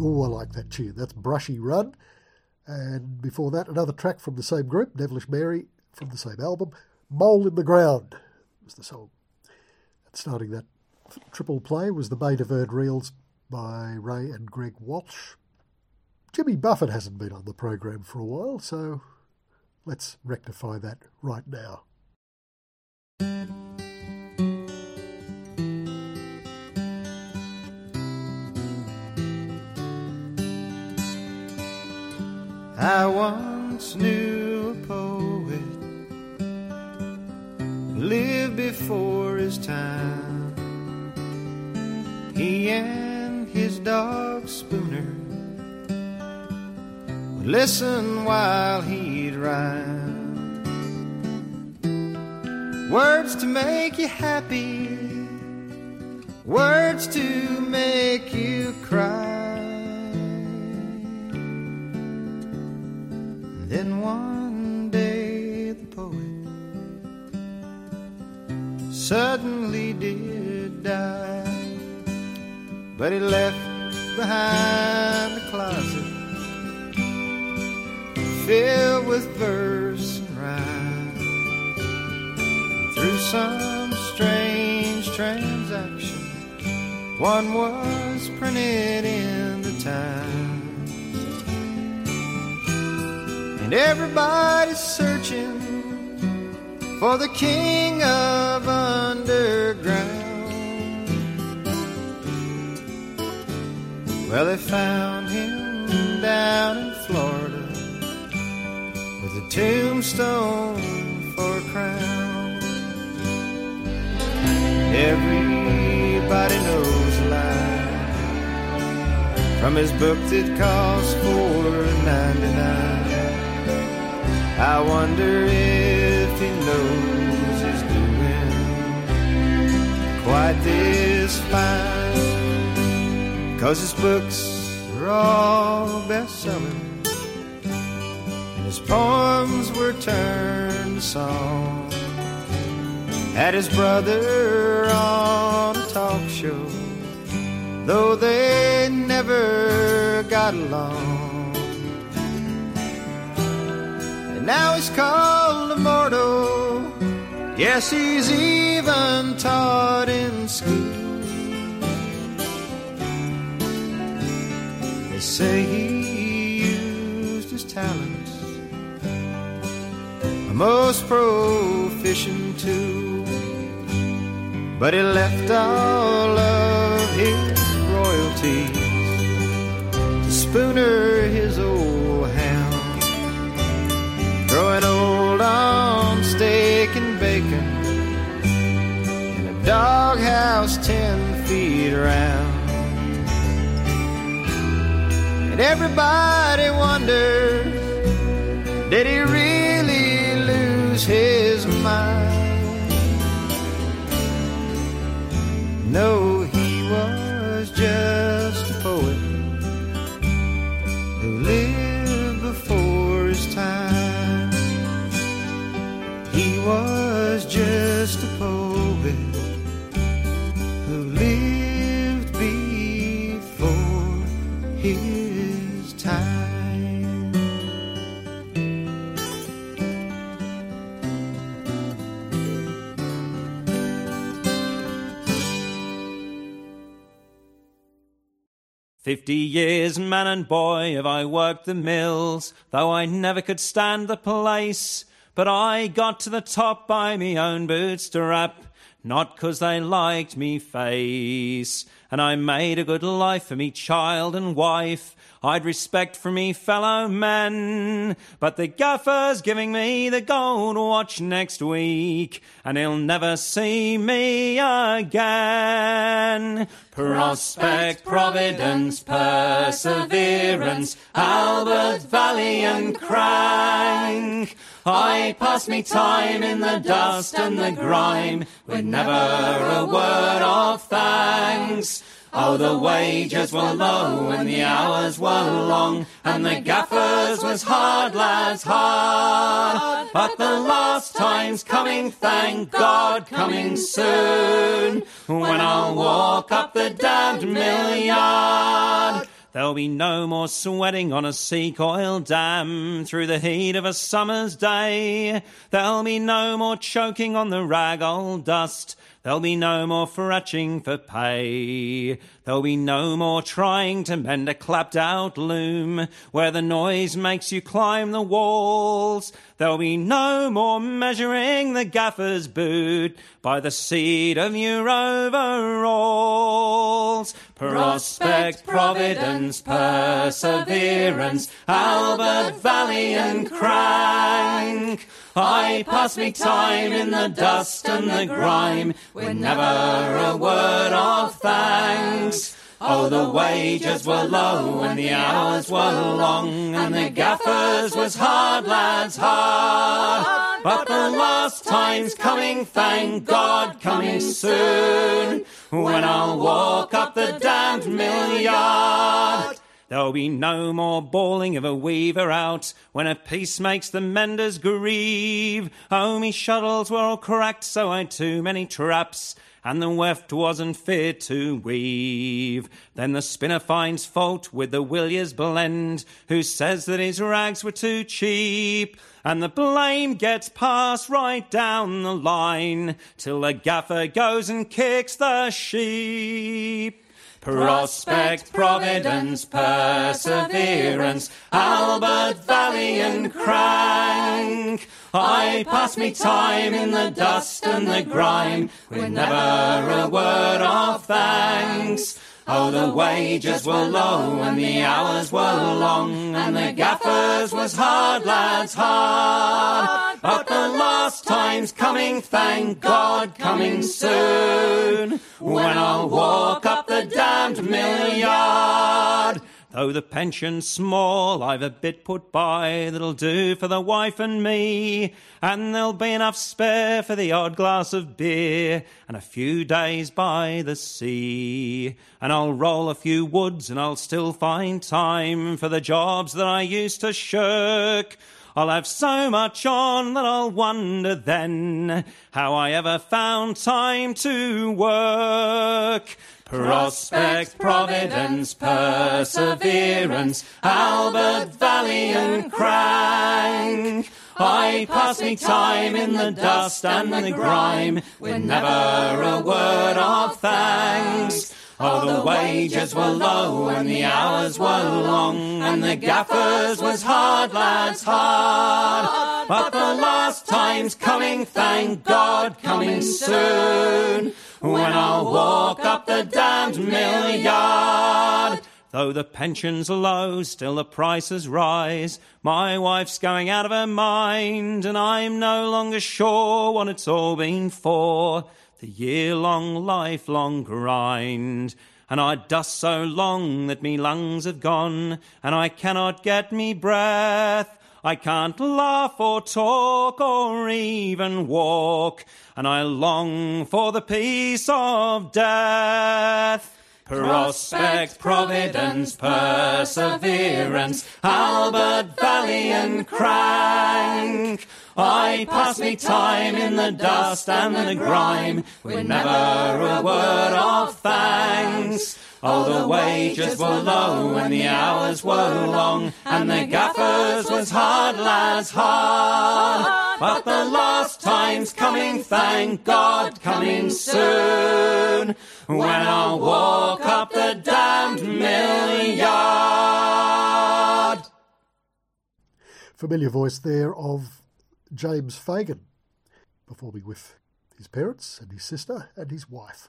Oh, I like that tune. That's Brushy Run. And before that, another track from the same group, Devilish Mary, from the same album, Mole in the Ground was the song. And starting that triple play was the Maid of Erd Reels by Ray and Greg Walsh. Jimmy Buffett hasn't been on the program for a while, so let's rectify that right now. I once knew a poet who lived before his time. He and his dog Spooner would listen while he'd rhyme. Words to make you happy, words to make you cry. Then one day the poet suddenly did die, but he left behind a closet filled with verse and rhyme. Through some strange transaction, one was printed in the Times. And everybody's searching for the king of underground. Well, they found him down in Florida with a tombstone for a crown. Everybody knows a line from his book that cost four ninety-nine. I wonder if he knows he's doing quite this fine, 'cause his books are all bestsellers and his poems were turned to song. Had his brother on a talk show, though they never got along. Now he's called immortal, yes, he's even taught in school. They say he used his talents, a most proficient tool, but he left all of his royalties to Spooner, his old hound. Growing old on steak and bacon in a doghouse ten feet around. And everybody wonders, did he really lose his mind? No, he was just a poet who lived before his time. He was just a poet who lived before his time. Fifty years, man and boy, have I worked the mills, though I never could stand the place. But I got to the top by me own bootstrap, not 'cause they liked me face. And I made a good life for me child and wife, I'd respect for me fellow men. But the gaffer's giving me the gold watch next week, and he'll never see me again. Prospect, Providence, Perseverance, Albert, Valley and Crank. I pass me time in the dust and the grime, with never a word of thanks. Oh, the wages were low and the hours were long, and the gaffers was hard, lads, hard. But the last time's coming, thank God, coming soon, when I'll walk up the damned mill yard. There'll be no more sweating on a Seacoil dam through the heat of a summer's day. There'll be no more choking on the rag old dust. There'll be no more fretching for pay. There'll be no more trying to mend a clapped-out loom where the noise makes you climb the walls. There'll be no more measuring the gaffer's boot by the seat of your overalls. Prospect, Providence, Perseverance, Albert Valley and Crank. I pass me time in the dust and the grime with never a word of thanks. Oh, the wages were low and the hours were long and the gaffers was hard, lads, hard. But the last time's coming, thank God, coming soon, when I'll walk up the damned mill yard. There'll be no more bawling of a weaver out when a piece makes the menders grieve. Oh, me shuttles were all cracked, so I'd too many traps, and the weft wasn't fit to weave. Then the spinner finds fault with the Williers blend, who says that his rags were too cheap, and the blame gets passed right down the line till the gaffer goes and kicks the sheep. Prospect, Providence, Perseverance, Albert Valley and Crank. I pass me time in the dust and the grime with never a word of thanks. Oh, the wages were low and the hours were long and the gaffers was hard, lads, hard. But the last time's coming, thank God, coming soon, when I'll walk up the damned mill yard. Though the pension's small, I've a bit put by that'll do for the wife and me, and there'll be enough spare for the odd glass of beer and a few days by the sea. And I'll roll a few woods and I'll still find time for the jobs that I used to shirk. I'll have so much on that I'll wonder then how I ever found time to work. Prospect, Providence, Perseverance, Albert Valley and Crank. I pass me time in the dust and the grime with never a word of thanks. Oh, the wages were low and the hours were long and the gaffers was hard, lads, hard. But the last time's coming, thank God, coming soon, when I'll walk up the damned mill yard. Though the pension's low, still the prices rise. My wife's going out of her mind, and I'm no longer sure what it's all been for. The year-long, lifelong grind. And I dust so long that me lungs have gone, and I cannot get me breath. I can't laugh or talk or even walk, and I long for the peace of death. Prospect, Providence, Perseverance, Albert Valley and Crank. I pass me time in the dust and the grime with never a word of thanks. Oh, the wages were low and the hours were long and the gaffers was hard, lads, hard. But the last time's coming, thank God, coming soon, when I'll walk up the damned mill yard. Familiar voice there of James Fagan, performing with his parents and his sister and his wife.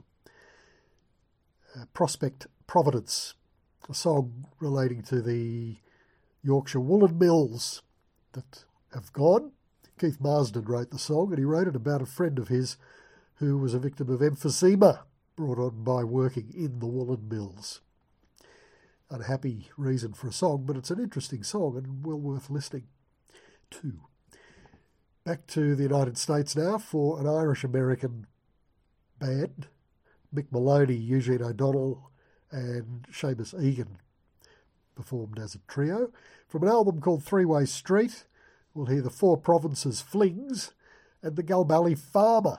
Uh, Prospect, Providence, a song relating to the Yorkshire woolen mills that have gone. Keith Marsden wrote the song, and he wrote it about a friend of his who was a victim of emphysema brought on by working in the woolen mills. Unhappy reason for a song, but it's an interesting song and well worth listening to. Back to the United States now for an Irish-American band. Mick Maloney, Eugene O'Donnell and Seamus Egan performed as a trio. From an album called Three-Way Street, we'll hear the Four Provinces Flings and the Galbally Farmer.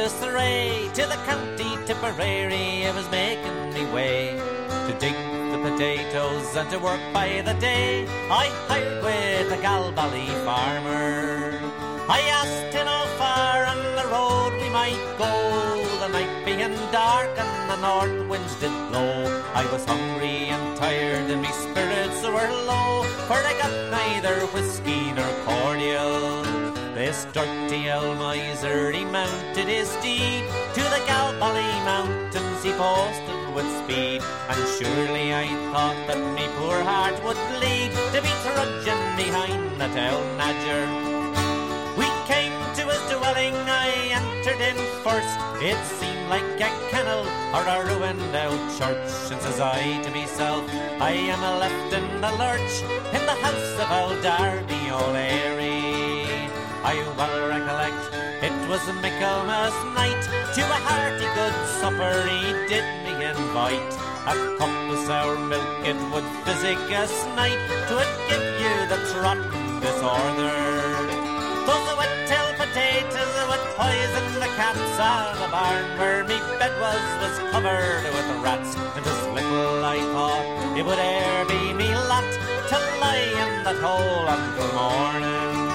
to Surrey, to the county Tipperary, I was making me way to dig the potatoes and to work by the day. I hired with a Galbally farmer. I asked him how far on the road we might go, the night being dark and the north winds did blow. I was hungry and tired and my spirits were low, for I got neither whiskey nor cordial. This dirty old miser, he mounted his steed, to the Galbally mountains he posted with speed. And surely I thought that me poor heart would bleed to be trudging behind the town nadger. We came to his dwelling, I entered in first. It seemed like a kennel or a ruined out church. And says I to myself, I am left in the lurch in the house of old Darby O'Leary. I well recollect it was Michaelmas night, to a hearty good supper he did me invite. A cup of sour milk it would physic a snipe, 'twould give you the trotting disorder. Those wet tail potatoes would poison the cats out of the barn where me bed was, was covered with rats. And as little I thought it would e'er be me lot to lie in that hole until morning.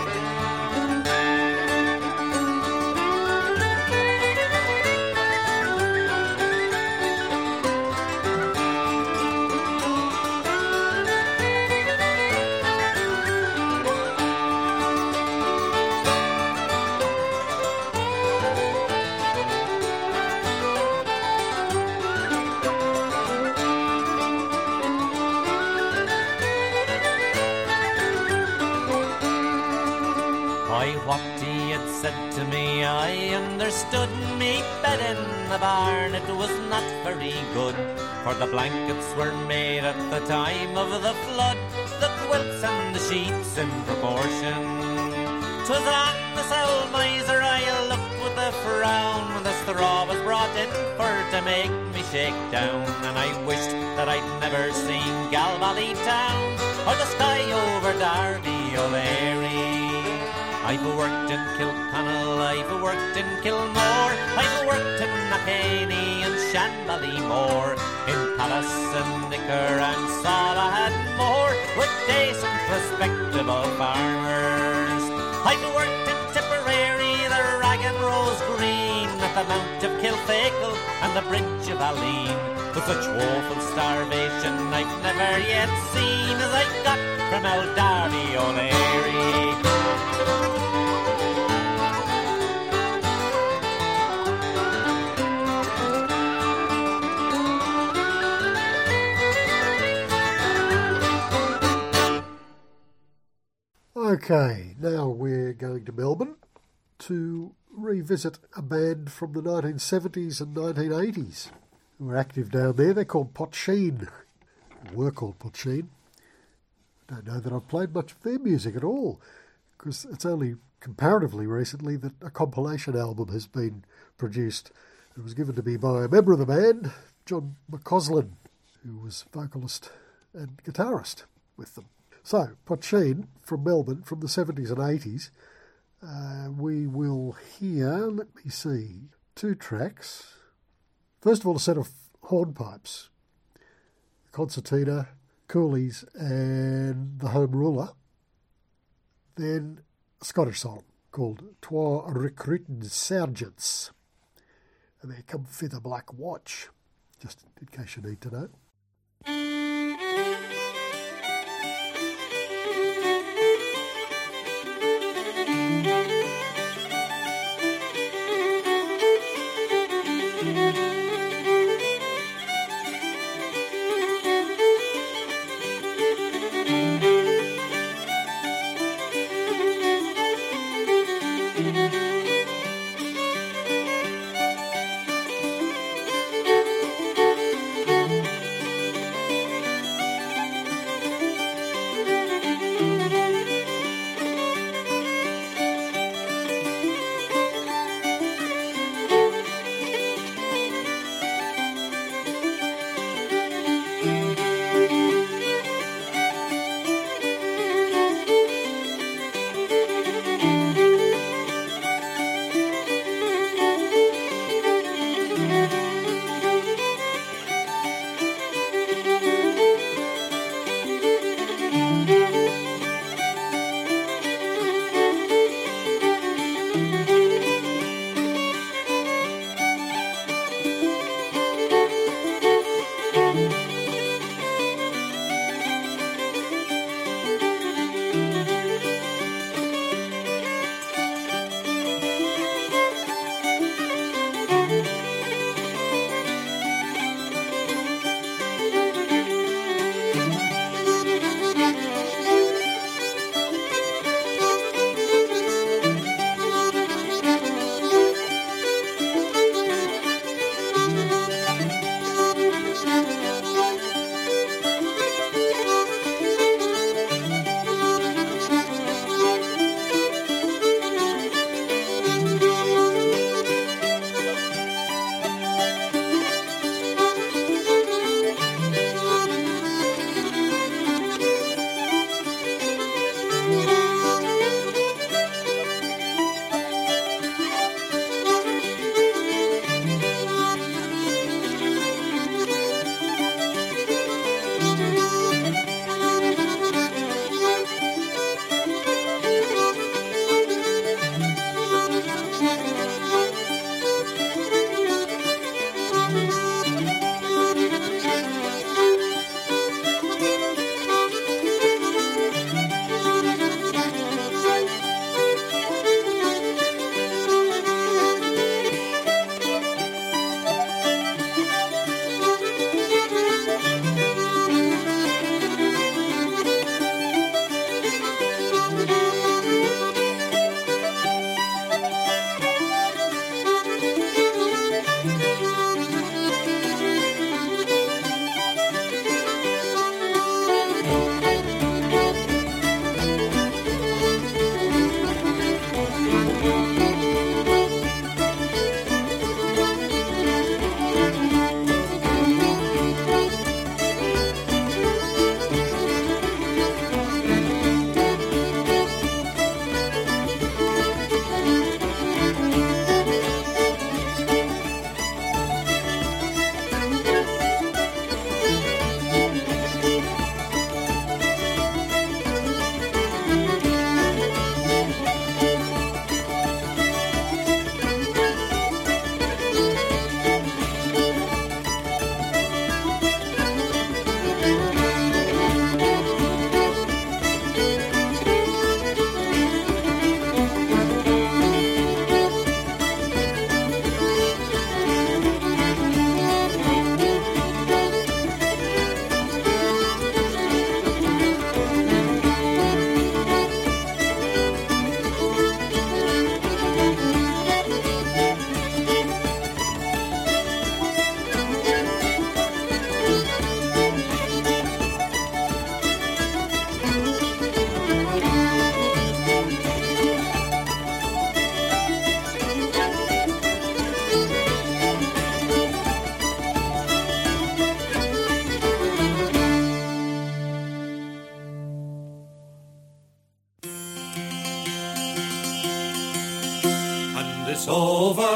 What he had said to me, I understood. Me bed in the barn, it was not very good, for the blankets were made at the time of the flood, the quilts and the sheets in proportion. 'Twas on this old miser I looked with a frown when the straw was brought in for to make me shake down. And I wished that I'd never seen Galbally town or the sky over Darby O'Leary. I've worked in Kilconnell, I've worked in Kilmore, I've worked in Knockaney and Shanballymore, in Palace and Nicker and Salahad more, with decent respectable farmers. I've worked in Tipperary, the Rag and Rose Green, at the Mount of Kilfacle and the Bridge of Aleen. With such woeful starvation I've never yet seen as I got from old Darby O'Leary. Okay, now we're going to Melbourne to revisit a band from the nineteen seventies and nineteen eighties who were active down there. They're called Potsheen, were called Potsheen. I don't know that I've played much of their music at all, because it's only comparatively recently that a compilation album has been produced. It was given to me by a member of the band, John McCausland, who was vocalist and guitarist with them. So, Potsheen from Melbourne from the seventies and eighties. Uh, we will hear, let me see, two tracks. First of all, a set of hornpipes, Concertina, Coolies and The Home Ruler. Then a Scottish song called Twa Recruiting Sergeants. And they come for the Black Watch, just in case you need to know.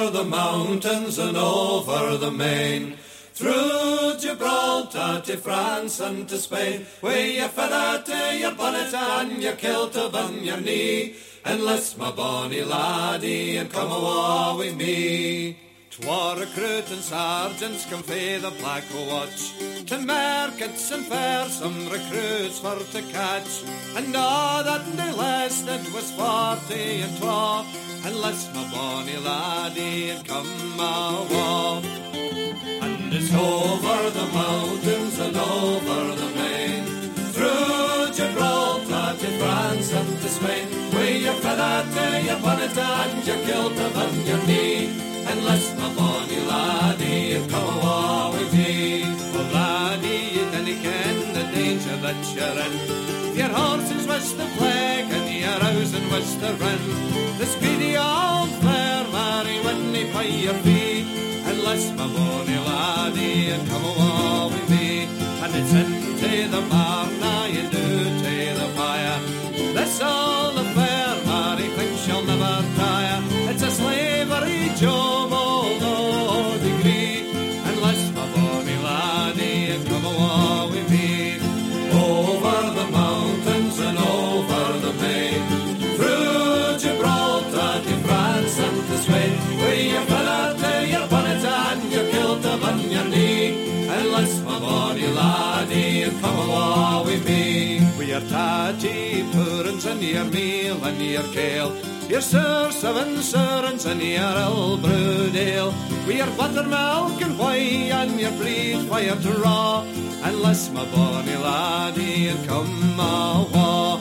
over the mountains and over the main, through Gibraltar to France and to Spain, wi' your feather to your bonnet and your kilt upon your knee, unless my bonny laddie and come awa wi' me. Twa recruit and sergeants come fae the Black Watch, to markets and fairs some recruits for to catch, and all that they last it was forty and twa, unless my bonny laddie and come awa. And it's over the mountains and over the main, through Gibraltar to France and to Spain, wi' your feather to your bonnet and your kilt upon your knee, unless my bonny laddie and come awa with me. Oh laddie, you dinna ken the danger that you're in, your horses was the plague and your housing was the run, the speedy old fair Mary wouldn't pay your fee, unless my bonny laddie and come awa with me. And it's into the barn now you do to the fire, that's all the fair Mary thinks she'll never tire, it's a slavery job all no degree, unless my bonny laddie and come awa with me. Over the mountains and over the main, through Gibraltar to France and to Spain, wi' your feather to your bonnet and your kilt upon your knee, unless my bonny laddie and come awa with me. Wi' your tatty purins and your meal and your kale, your sir seven servants and your ill brewed ale, wi' your buttermilk and whey and your breed fire to raw, unless my bonny laddie and come awa.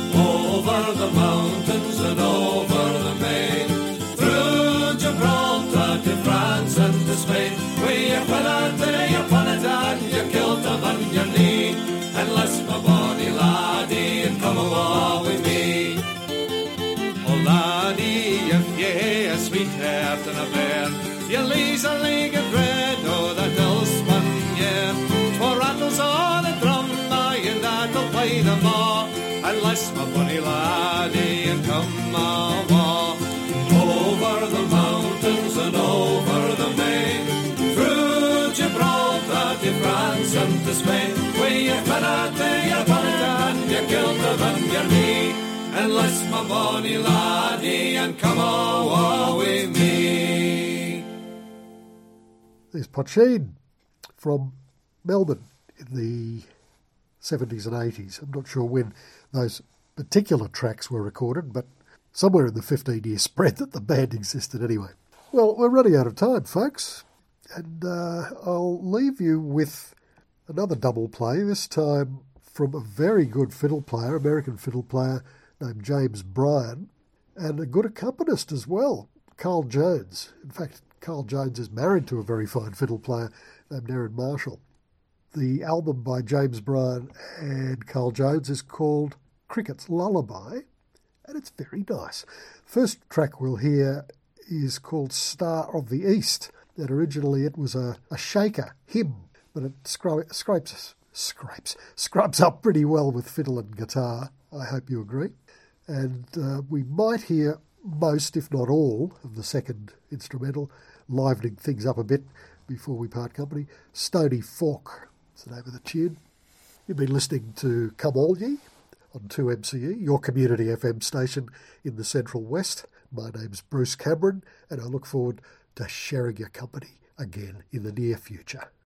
Over the mountains and over the main, through Gibraltar to France and to Spain, wi' your feather to your bonnet and your kilt upon your knee, unless my bonny laddie and come awa with me. Oh laddie, if ye hae a sweetheart and a bairn, ye lees a league of bread o' that ill spun year, twa rattles on the drum aye and that'll play them all, unless my bonny laddie and come awa. Over the mountains and over the main, through Gibraltar to France and to Spain, wi' your feather to your bonnet and your kilt upon your knee, unless my bonny laddie and come awa with me. There's Pocheen from Melbourne in the seventies and eighties. I'm not sure when those particular tracks were recorded, but somewhere in the fifteen-year spread that the band existed anyway. Well, we're running out of time, folks, and uh, I'll leave you with another double play, this time from a very good fiddle player, American fiddle player named James Bryan, and a good accompanist as well, Carl Jones. In fact, Carl Jones is married to a very fine fiddle player named Erin Marshall. The album by James Bryan and Carl Jones is called Cricket's Lullaby, and it's very nice. First track we'll hear is called Star of the East, and originally it was a, a shaker hymn, but it scra- scrapes, scrapes, scrubs up pretty well with fiddle and guitar. I hope you agree. And uh, we might hear most, if not all, of the second instrumental, livening things up a bit before we part company. Stony Fork is the name of the tune. You've been listening to Come All Ye on two M C E, your community F M station in the Central West. My name's Bruce Cameron, and I look forward to sharing your company again in the near future.